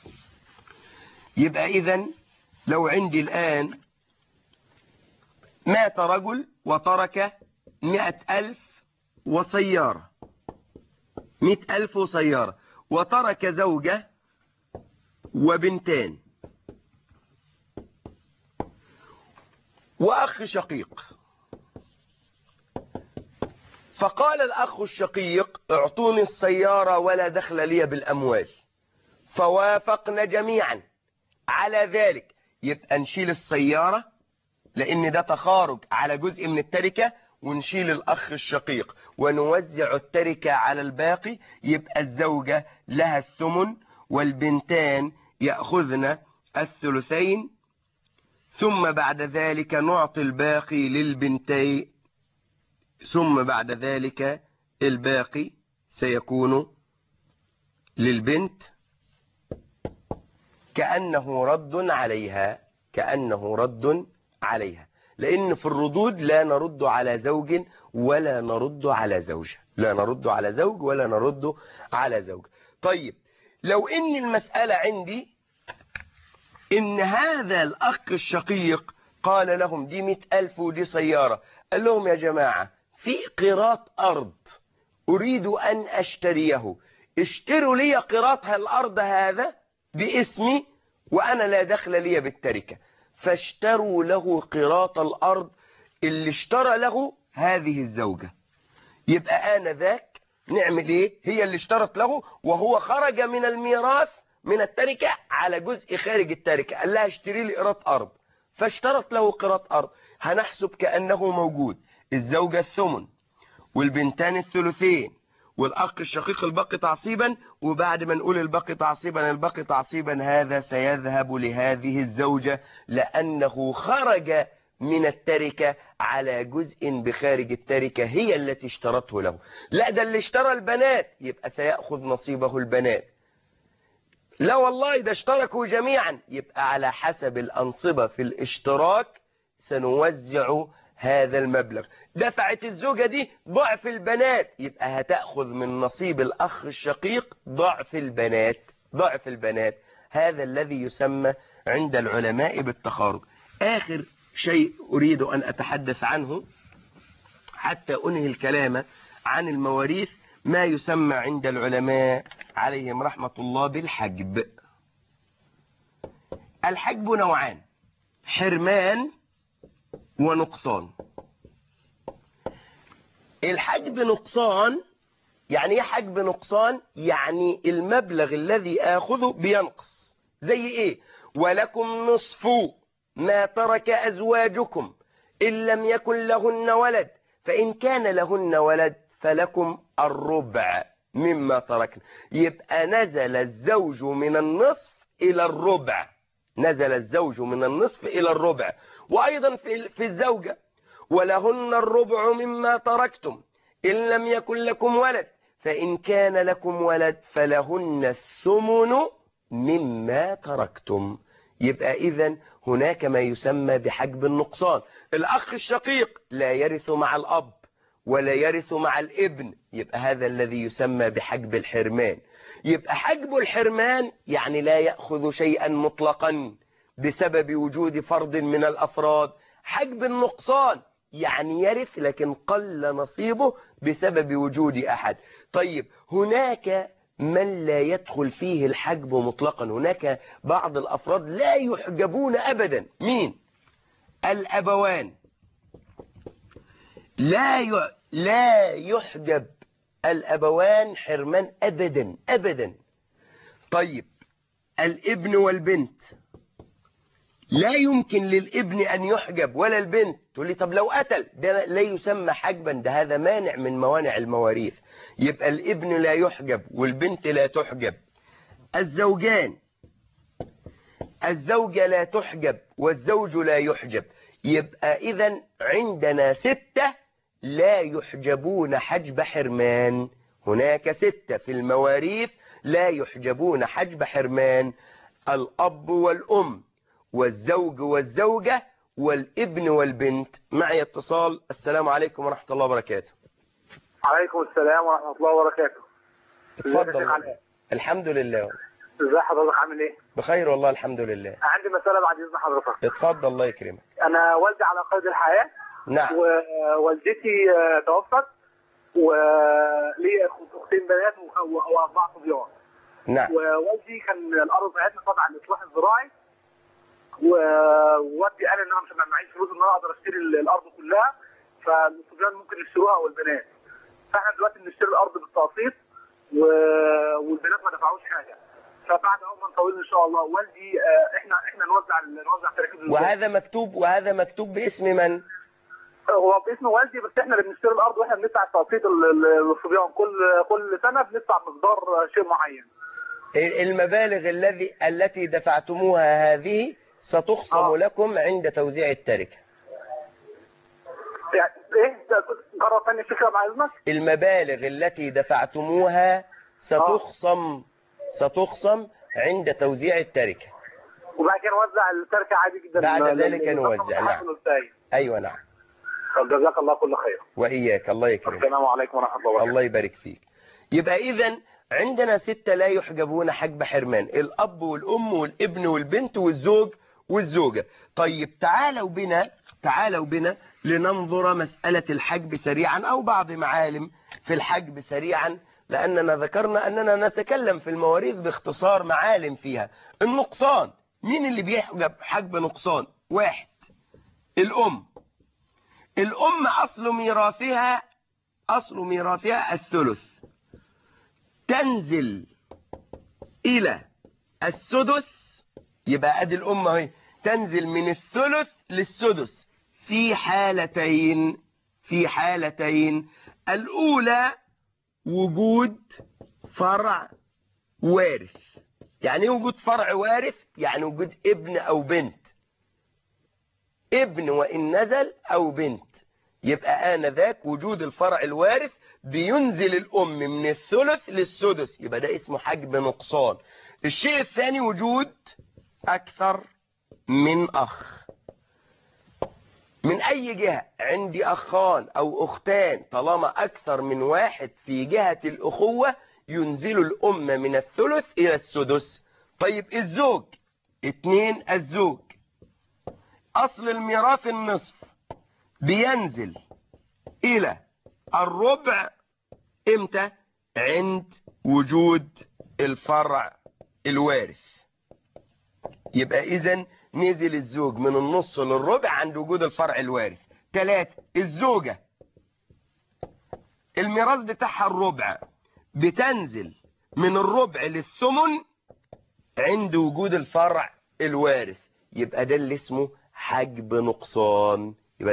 يبقى إذن لو عندي الآن مات رجل وترك 100,000 وسيارة، 100,000 وسيارة، وترك زوجة وبنتان وأخ شقيق. فقال الأخ الشقيق اعطوني السيارة ولا دخل لي بالأموال، فوافقنا جميعا على ذلك. يبقى نشيل السيارة لأن ده تخارج على جزء من التركة، ونشيل الأخ الشقيق ونوزع التركة على الباقي. يبقى الزوجة لها الثمن والبنتان يأخذن الثلثين، ثم بعد ذلك نعطي الباقي للبنتين، ثم بعد ذلك الباقي سيكون للبنت كأنه رد عليها، كأنه رد عليها. لأن في الردود لا نرد على زوج ولا نرد على زوجة، لا نرد على زوج ولا نرد على زوج. طيب لو إن المسألة عندي إن هذا الأخ الشقيق قال لهم دي 100,000 ودي سيارة، قال لهم يا جماعة في قيراط أرض أريد أن أشتريه، اشتروا لي قيراط الأرض هذا باسمي وأنا لا دخل لي بالتركة. فاشتروا له قيراط الأرض اللي اشترى له هذه الزوجة. يبقى آنذاك نعمل إيه؟ هي اللي اشترت له وهو خرج من الميراث من التركة على جزء خارج التركة، قال لها اشتري لي قيراط أرض، فاشترت له قيراط أرض. هنحسب كأنه موجود الزوجة الثمن والبنتان الثلثين والأخ الشقيق الباقي تعصيبا. وبعد ما نقول الباقي تعصيبا، الباقي تعصيبا هذا سيذهب لهذه الزوجة لأنه خرج من التركة على جزء بخارج التركة هي التي اشترته له. لا ده اللي اشترى البنات يبقى سيأخذ نصيبه البنات. لا والله ده اشتركوا جميعا، يبقى على حسب الأنصبة في الاشتراك سنوزع هذا المبلغ. دفعت الزوجة دي ضعف البنات، يبقى هتأخذ من نصيب الأخ الشقيق ضعف البنات، ضعف البنات. هذا الذي يسمى عند العلماء بالتخارج. آخر شيء أريد أن أتحدث عنه حتى أنهي الكلام عن المواريث ما يسمى عند العلماء عليهم رحمة الله بالحجب. الحجب نوعان، حرمان ونقصان. الحجب نقصان، يعني ايه حجب نقصان؟ يعني المبلغ الذي آخذه بينقص. زي ايه؟ ولكم نصف ما ترك أزواجكم إن لم يكن لهن ولد، فإن كان لهن ولد فلكم الربع مما تركن. يبقى نزل الزوج من النصف إلى الربع، نزل الزوج من النصف إلى الربع. وأيضا في الزوجة ولهن الربع مما تركتم إن لم يكن لكم ولد، فإن كان لكم ولد فلهن الثمن مما تركتم. يبقى إذن هناك ما يسمى بحجب النقصان. الأخ الشقيق لا يرث مع الأب ولا يرث مع الابن، يبقى هذا الذي يسمى بحجب الحرمان. يبقى حجب الحرمان يعني لا يأخذ شيئا مطلقا بسبب وجود فرد من الأفراد. حجب النقصان يعني يرث لكن قل نصيبه بسبب وجود أحد. طيب هناك من لا يدخل فيه الحجب مطلقا، هناك بعض الأفراد لا يحجبون أبدا. مين؟ الأبوان لا يحجب الأبوان حرمان أبدا أبدا. طيب الابن والبنت لا يمكن للابن أن يحجب ولا البنت. تقول لي طب لو قتل، ده لا يسمى حجبا، ده هذا مانع من موانع المواريث. يبقى الابن لا يحجب والبنت لا تحجب. الزوجان، الزوجة لا تحجب والزوج لا يحجب. يبقى إذن عندنا 6 لا يحجبون حجب حرمان. هناك 6 في المواريث لا يحجبون حجب حرمان: الأب والأم والزوج والزوجة والابن والبنت. معي اتصال. السلام عليكم ورحمة الله وبركاته. عليكم السلام ورحمة الله وبركاته. اتفضل. الحمد لله. ازي حضرتك عامل ايه؟ بخير والله الحمد لله. عندي مسألة بعد إذن حضرتك. اتفضل الله يكرمك. أنا والدي على قيد الحياة. نعم. ووالدتي توفت، ولي أختين بنات و4 صبيان. نعم. ووالدي كان الأرض بتاعتنا طبعا الإصلاح الزراعي، ووالدي قال إن أنا مش هبقى معيش فلوس إن أنا أقدر أشتري الأرض كلها، فالصبيان ممكن يشتروها والبنات. فإحنا دلوقتي بنشتري الأرض بالتقسيط والبنات ما دفعوش حاجة. فبعد عمر طويل ان شاء الله والدي احنا نوزع تراكيب. وهذا مكتوب باسم من؟ هو باسم والدي، بس احنا اللي بنشتري الارض واحنا بندفع التقسيط للصبيان كل سنه بندفع مقدار شيء معين. المبالغ التي دفعتموها هذه ستخصم لكم عند توزيع التركه. يعني ايه؟ جرب ثاني فكره مع اذنك. المبالغ التي دفعتموها ستخصم عند توزيع التركة. وبعد كده نوزع التركة عادي جدا. بعد ذلك نوزع. نعم. أيوة نعم. طب جزاك الله كل خير. وإياك الله يكرمك. السلام عليكم ورحمة الله وبركاته. الله يبارك فيك. يبقى إذن عندنا 6 لا يحجبون حجب حرمان: الأب والأم والابن والبنت والزوج والزوجة. طيب تعالوا بنا لننظر مسألة الحجب سريعا، أو بعض معالم في الحجب سريعا، لأننا ذكرنا أننا نتكلم في المواريث باختصار معالم فيها. النقصان، مين اللي بيحجب حجب نقصان؟ 1 الأم أصل ميراثها الثلث، تنزل إلى السدس. يبقى أدي الأم اهي تنزل من الثلث للسدس في حالتين. الأولى وجود فرع وارث. يعني ايه وجود فرع وارث؟ يعني وجود ابن او بنت، ابن وان نزل او بنت، يبقى آنذاك وجود الفرع الوارث بينزل الام من الثلث للسدس، يبقى ده اسمه حجب نقصان. الشيء الثاني وجود اكثر من اخ من أي جهة. عندي أخان أو أختان، طالما أكثر من واحد في جهة الأخوة ينزل الأم من الثلث إلى السدس. طيب الزوج 2 الزوج أصل الميراث النصف، بينزل إلى الربع إمتى؟ عند وجود الفرع الوارث. يبقى إذن نزل الزوج من النص للربع عند وجود الفرع الوارث. 3 الزوجة الميراث بتاعها الربع، بتنزل من الربع للثمن عند وجود الفرع الوارث. يبقى ده اللي اسمه حجب نقصان.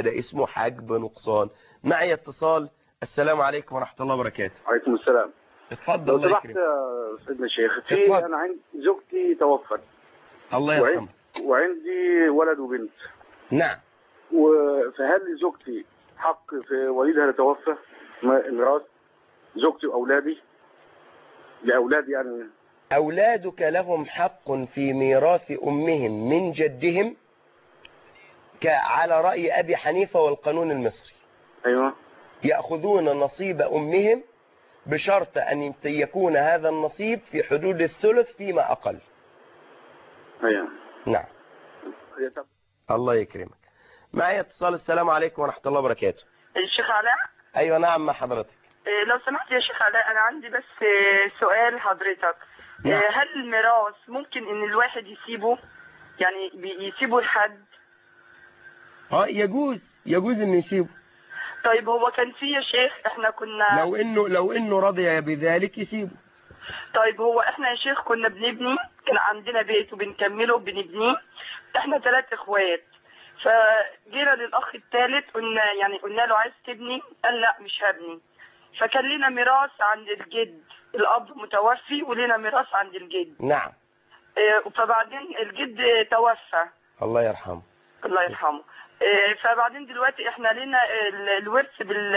معي اتصال. السلام عليكم ورحمة الله وبركاته. وعليكم السلام. اتفضل. لو سمحت يا سيدنا الشيخ، انا عندي زوجتي توفت، الله يرحمها، وعندي ولد وبنت. نعم. فهل لزوجتي حق في والدها اللي توفى الميراث؟ زوجتي واولادي، لاولادي يعني. اولادك لهم حق في ميراث امهم من جدهم على رأي ابي حنيفة والقانون المصري. ايوه. يأخذون نصيب امهم بشرط ان يكون هذا النصيب في حدود الثلث فيما اقل. ايوه. نعم. الله يكرمك. معي اتصال. السلام عليكم ورحمة الله وبركاته. الشيخ علاء. ايوه نعم مع حضرتك. لو سمحت يا شيخ علاء، انا عندي بس سؤال حضرتك. نعم. هل الميراث ممكن ان الواحد يسيبه، يعني يسيبه لحد؟ يجوز انه يسيبه. طيب هو كان في يا شيخ، احنا كنا لو انه رضي بذلك يسيبه. طيب هو احنا يا شيخ كنا بنبني، كان عندنا بيت وبنكمله بنبنيه، احنا 3 اخوات. فجينا للاخ الثالث قلنا له عايز تبني؟ قال لا مش هبني. فكان لنا ميراث عند الجد، الاب متوفي ولنا ميراث عند الجد. نعم. فبعدين الجد توفى، الله يرحمه. الله يرحمه. فبعدين دلوقتي احنا لينا الورث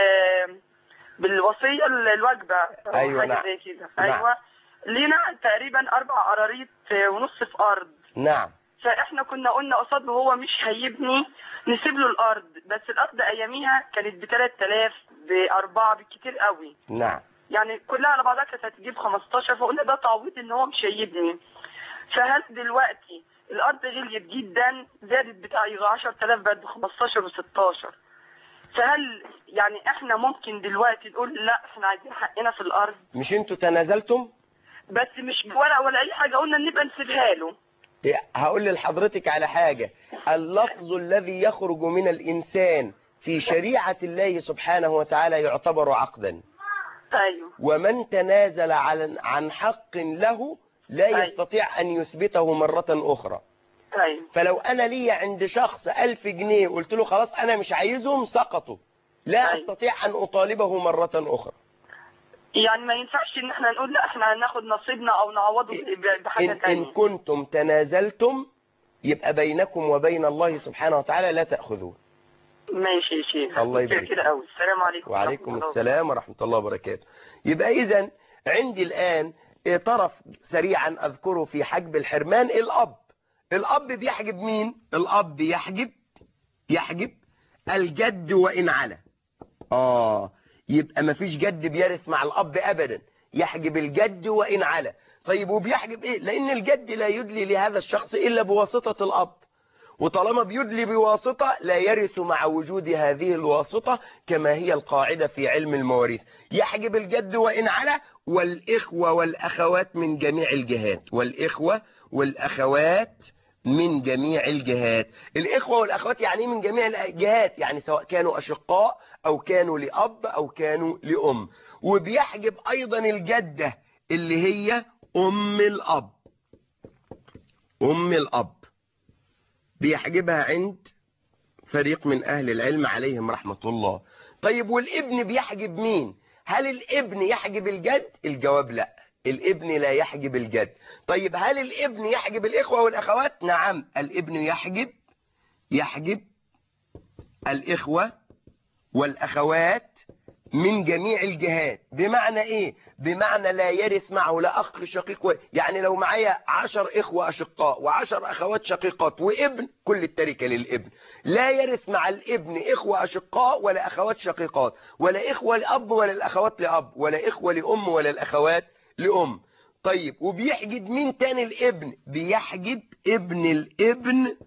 بالوصيه الواجبه أو أيوة حاجه نعم. زي كده. نعم. ايوه لينا تقريبا 4 قراريط ونص في ارض. نعم. فاحنا كنا قلنا قصاد هو مش هيبني نسيب له الارض، بس الارض اياميها كانت ب 3000 ب4 بالكتير قوي. نعم. يعني كلها على بعضها كانت هتجيب 15، فقلنا ده تعويض ان هو مش هيبني. فهل دلوقتي الارض غليت جدا، زادت بتاع 10000 بقت ب 15 و16، فهل يعني احنا ممكن دلوقتي نقول لا احنا عايزين حقنا في الارض؟ مش انتوا تنازلتم؟ بس مش بورق ولا اي حاجه، قلنا نبقى نسيبها له. هقول لحضرتك على حاجة. اللفظ الذي يخرج من الإنسان في شريعة الله سبحانه وتعالى يعتبر عقدا. ايوه. ومن تنازل عن حق له لا أيوة. يستطيع أن يثبته مرة أخرى. ايوه. فلو أنا لي عند شخص 1000 جنيه قلت له خلاص أنا مش عايزهم سقطوا، لا أيوة. أستطيع أن أطالبه مرة أخرى. يعني ما ينفعش ان احنا نقول لا احنا هناخد نصيبنا او نعوضه بحاجه إن ثانيه. كنتم تنازلتم يبقى بينكم وبين الله سبحانه وتعالى لا تأخذون. ماشي يا شيخ. الله يبارك كده قوي. السلام عليكم. وعليكم السلام ورحمة الله وبركاته. يبقى إذن عندي الآن طرف سريعا أذكره في حجب الحرمان. الأب بيحجب مين؟ الأب يحجب الجد وإن علا. يبقى ما فيش جد بيرث مع الأب أبدا، يحجب الجد وإن علا. طيب وبيحجب إيه؟ لأن الجد لا يدلي لهذا الشخص إلا بواسطة الأب، وطالما بيدلي بواسطة لا يرث مع وجود هذه الواسطة كما هي القاعدة في علم المواريث. يحجب الجد وإن علا، والإخوة والأخوات من جميع الجهات. والإخوة والأخوات من جميع الجهات. الإخوة والأخوات يعني من جميع الجهات، يعني سواء كانوا أشقاء أو كانوا لأب أو كانوا لأم. وبيحجب أيضا الجدة اللي هي أم الأب بيحجبها عند فريق من أهل العلم عليهم رحمة الله. طيب والابن بيحجب مين؟ هل الابن يحجب الجد؟ الجواب لا، الابن لا يحجب الجد. طيب هل الابن يحجب الإخوة والأخوات؟ نعم، الابن يحجب الإخوة والأخوات من جميع الجهات. بمعنى إيه؟ بمعنى لا يرث معه لا أخ شقيق يعني لو معايا 10 إخوة أشقاء و10 أخوات شقيقات وابن، كل التركة للابن. لا يرث مع الابن إخوة أشقاء ولا أخوات شقيقات، ولا إخوة لأب ولا الأخوات لأب، ولا إخوة لأم ولا الأخوات لأم. طيب وبيحجب مين تاني الابن؟ بيحجب ابن الابن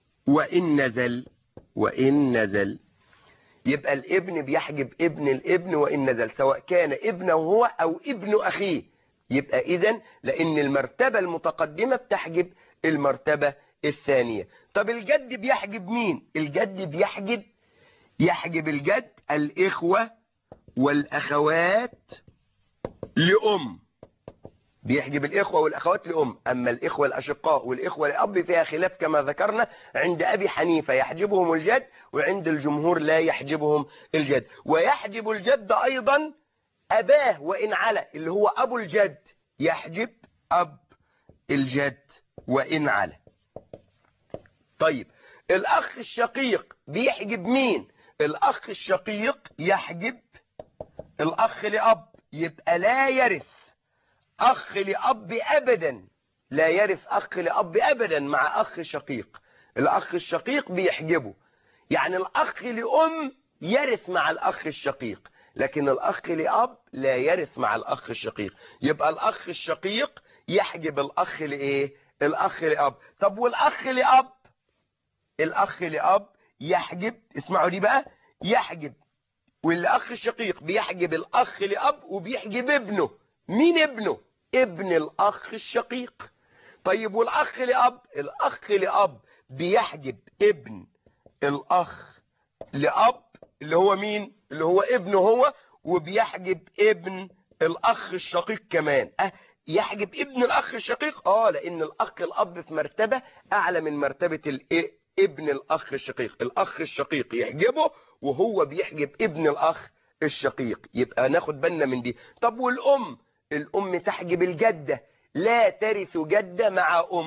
وإن نزل. يبقى الابن بيحجب ابن الابن وإن نزل، سواء كان ابنه هو أو ابن أخيه. يبقى إذن لأن المرتبة المتقدمة بتحجب المرتبة الثانية. طب الجد بيحجب مين؟ الجد يحجب الجد الإخوة والأخوات لأم. بيحجب الإخوة والأخوات لأم. أما الإخوة الأشقاء والإخوة لأب فيها خلاف كما ذكرنا، عند أبي حنيفة يحجبهم الجد، وعند الجمهور لا يحجبهم الجد. ويحجب الجد أيضا أباه وإن علا، اللي هو أبو الجد، يحجب أب الجد وإن علا. طيب الأخ الشقيق بيحجب مين؟ الأخ الشقيق يحجب الأخ لأب، يبقى لا يرث أخ لأب أبدا، لا يرث أخ لأب أبدا مع أخ شقيق. الأخ الشقيق بيحجبه. يعني الأخ لأم يرث مع الأخ الشقيق، لكن الأخ لأب لا يرث مع الأخ الشقيق. يبقى الأخ الشقيق يحجب الأخ لإيه؟ الأخ لأب. طب والأخ لأب؟ الأخ لأب يحجب، اسمعوا دي بقى، يحجب، والأخ الشقيق بيحجب الأخ لأب وبيحجب ابنه. مين ابنه؟ ابن الأخ الشقيق. طيب والأخ لأب؟ الأخ لأب بيحجب ابن الأخ لأب اللي هو مين؟ اللي هو ابنه هو، وبيحجب ابن الأخ الشقيق كمان. يحجب ابن الأخ الشقيق لأن الأخ الأب في مرتبة أعلى من مرتبة ابن الأخ الشقيق. الأخ الشقيق يحجبه وهو بيحجب ابن الأخ الشقيق. يبقى ناخد بالنا من دي. طب والأم؟ الأم تحجب الجدة، لا ترث جدة مع أم،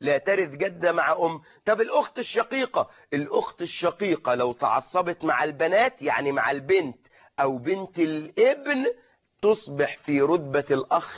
لا ترث جدة مع أم. طب الأخت الشقيقة، الأخت الشقيقة لو تعصبت مع البنات يعني مع البنت أو بنت الابن تصبح في رتبة الأخ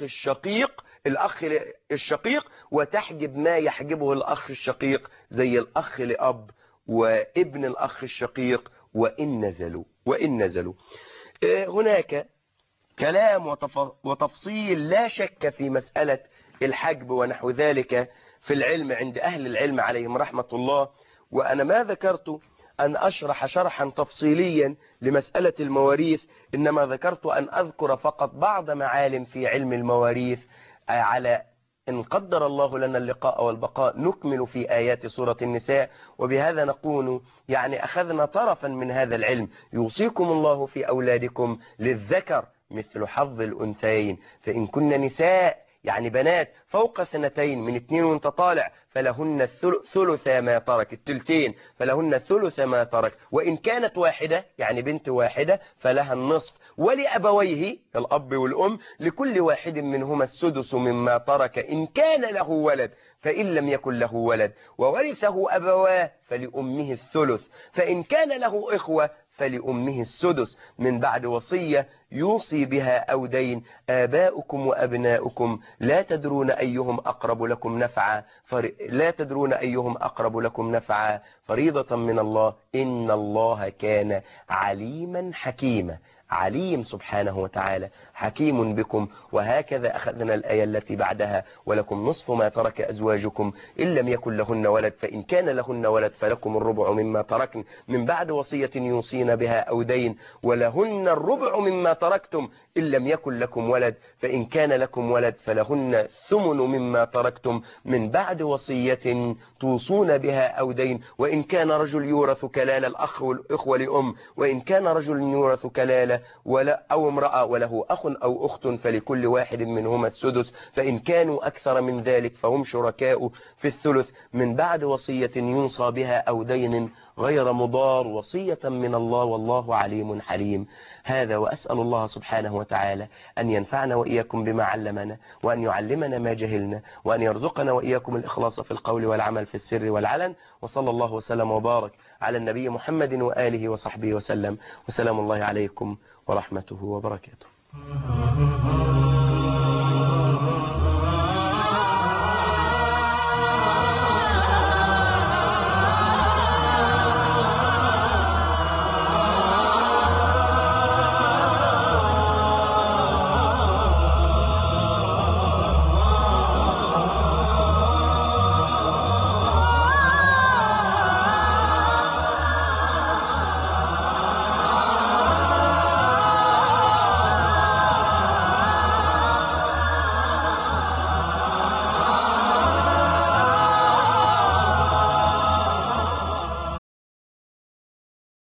الشقيق وتحجب ما يحجبه الأخ الشقيق زي الأخ لأب وابن الأخ الشقيق وإن نزلوا. هناك كلام وتفصيل لا شك في مسألة الحجب ونحو ذلك في العلم عند أهل العلم عليهم رحمة الله، وأنا ما ذكرت أن أشرح شرحا تفصيليا لمسألة المواريث، إنما ذكرت أن أذكر فقط بعض معالم في علم المواريث على إن قدر الله لنا اللقاء والبقاء نكمل في آيات سورة النساء. وبهذا نكون يعني أخذنا طرفا من هذا العلم. يوصيكم الله في أولادكم للذكر مثل حظ الأنثيين، فإن كن نساء يعني بنات فوق 2 من 2 وانت طالع فلهن ثلث ما ترك، التلتين فلهن ثلث ما ترك، وإن كانت واحدة يعني بنت واحدة فلها النصف، ولأبويه الأب والأم لكل واحد منهما السدس مما ترك إن كان له ولد، فإن لم يكن له ولد وورثه أبواه فلأمه الثلث، فإن كان له إخوة فلأمه السدس من بعد وصية يوصي بها أو دين. آباؤكم وأبناؤكم لا تدرون أيهم أقرب لكم نفعا فريضة من الله إن الله كان عليما حكيما. عليم سبحانه وتعالى، حكيم بكم. وهكذا أخذنا الآية التي بعدها ولكم نصف ما ترك أزواجكم إن لم يكن لهن ولد فإن كان لهن ولد فلكم الربع مما تركن من بعد وصية يوصين بها أو دين، ولهن الربع مما تركتم إن لم يكن لكم ولد فإن كان لكم ولد فلهن الثمن مما تركتم من بعد وصية توصون بها أو دين، وإن كان رجل يورث كلالة الأخ والإخوة لأم، وإن كان رجل يورث كلالة أو امرأة وله أخ أو أخت فلكل واحد منهما السدس، فإن كانوا أكثر من ذلك فهم شركاء في الثلث من بعد وصية يوصى بها أو دين غير مضار، وصية من الله والله عليم حليم. هذا وأسأل الله سبحانه وتعالى أن ينفعنا وإياكم بما علمنا، وأن يعلمنا ما جهلنا، وأن يرزقنا وإياكم الإخلاص في القول والعمل في السر والعلن. وصلى الله وسلم وبارك على النبي محمد وآله وصحبه وسلم، وسلام الله عليكم ورحمته وبركاته.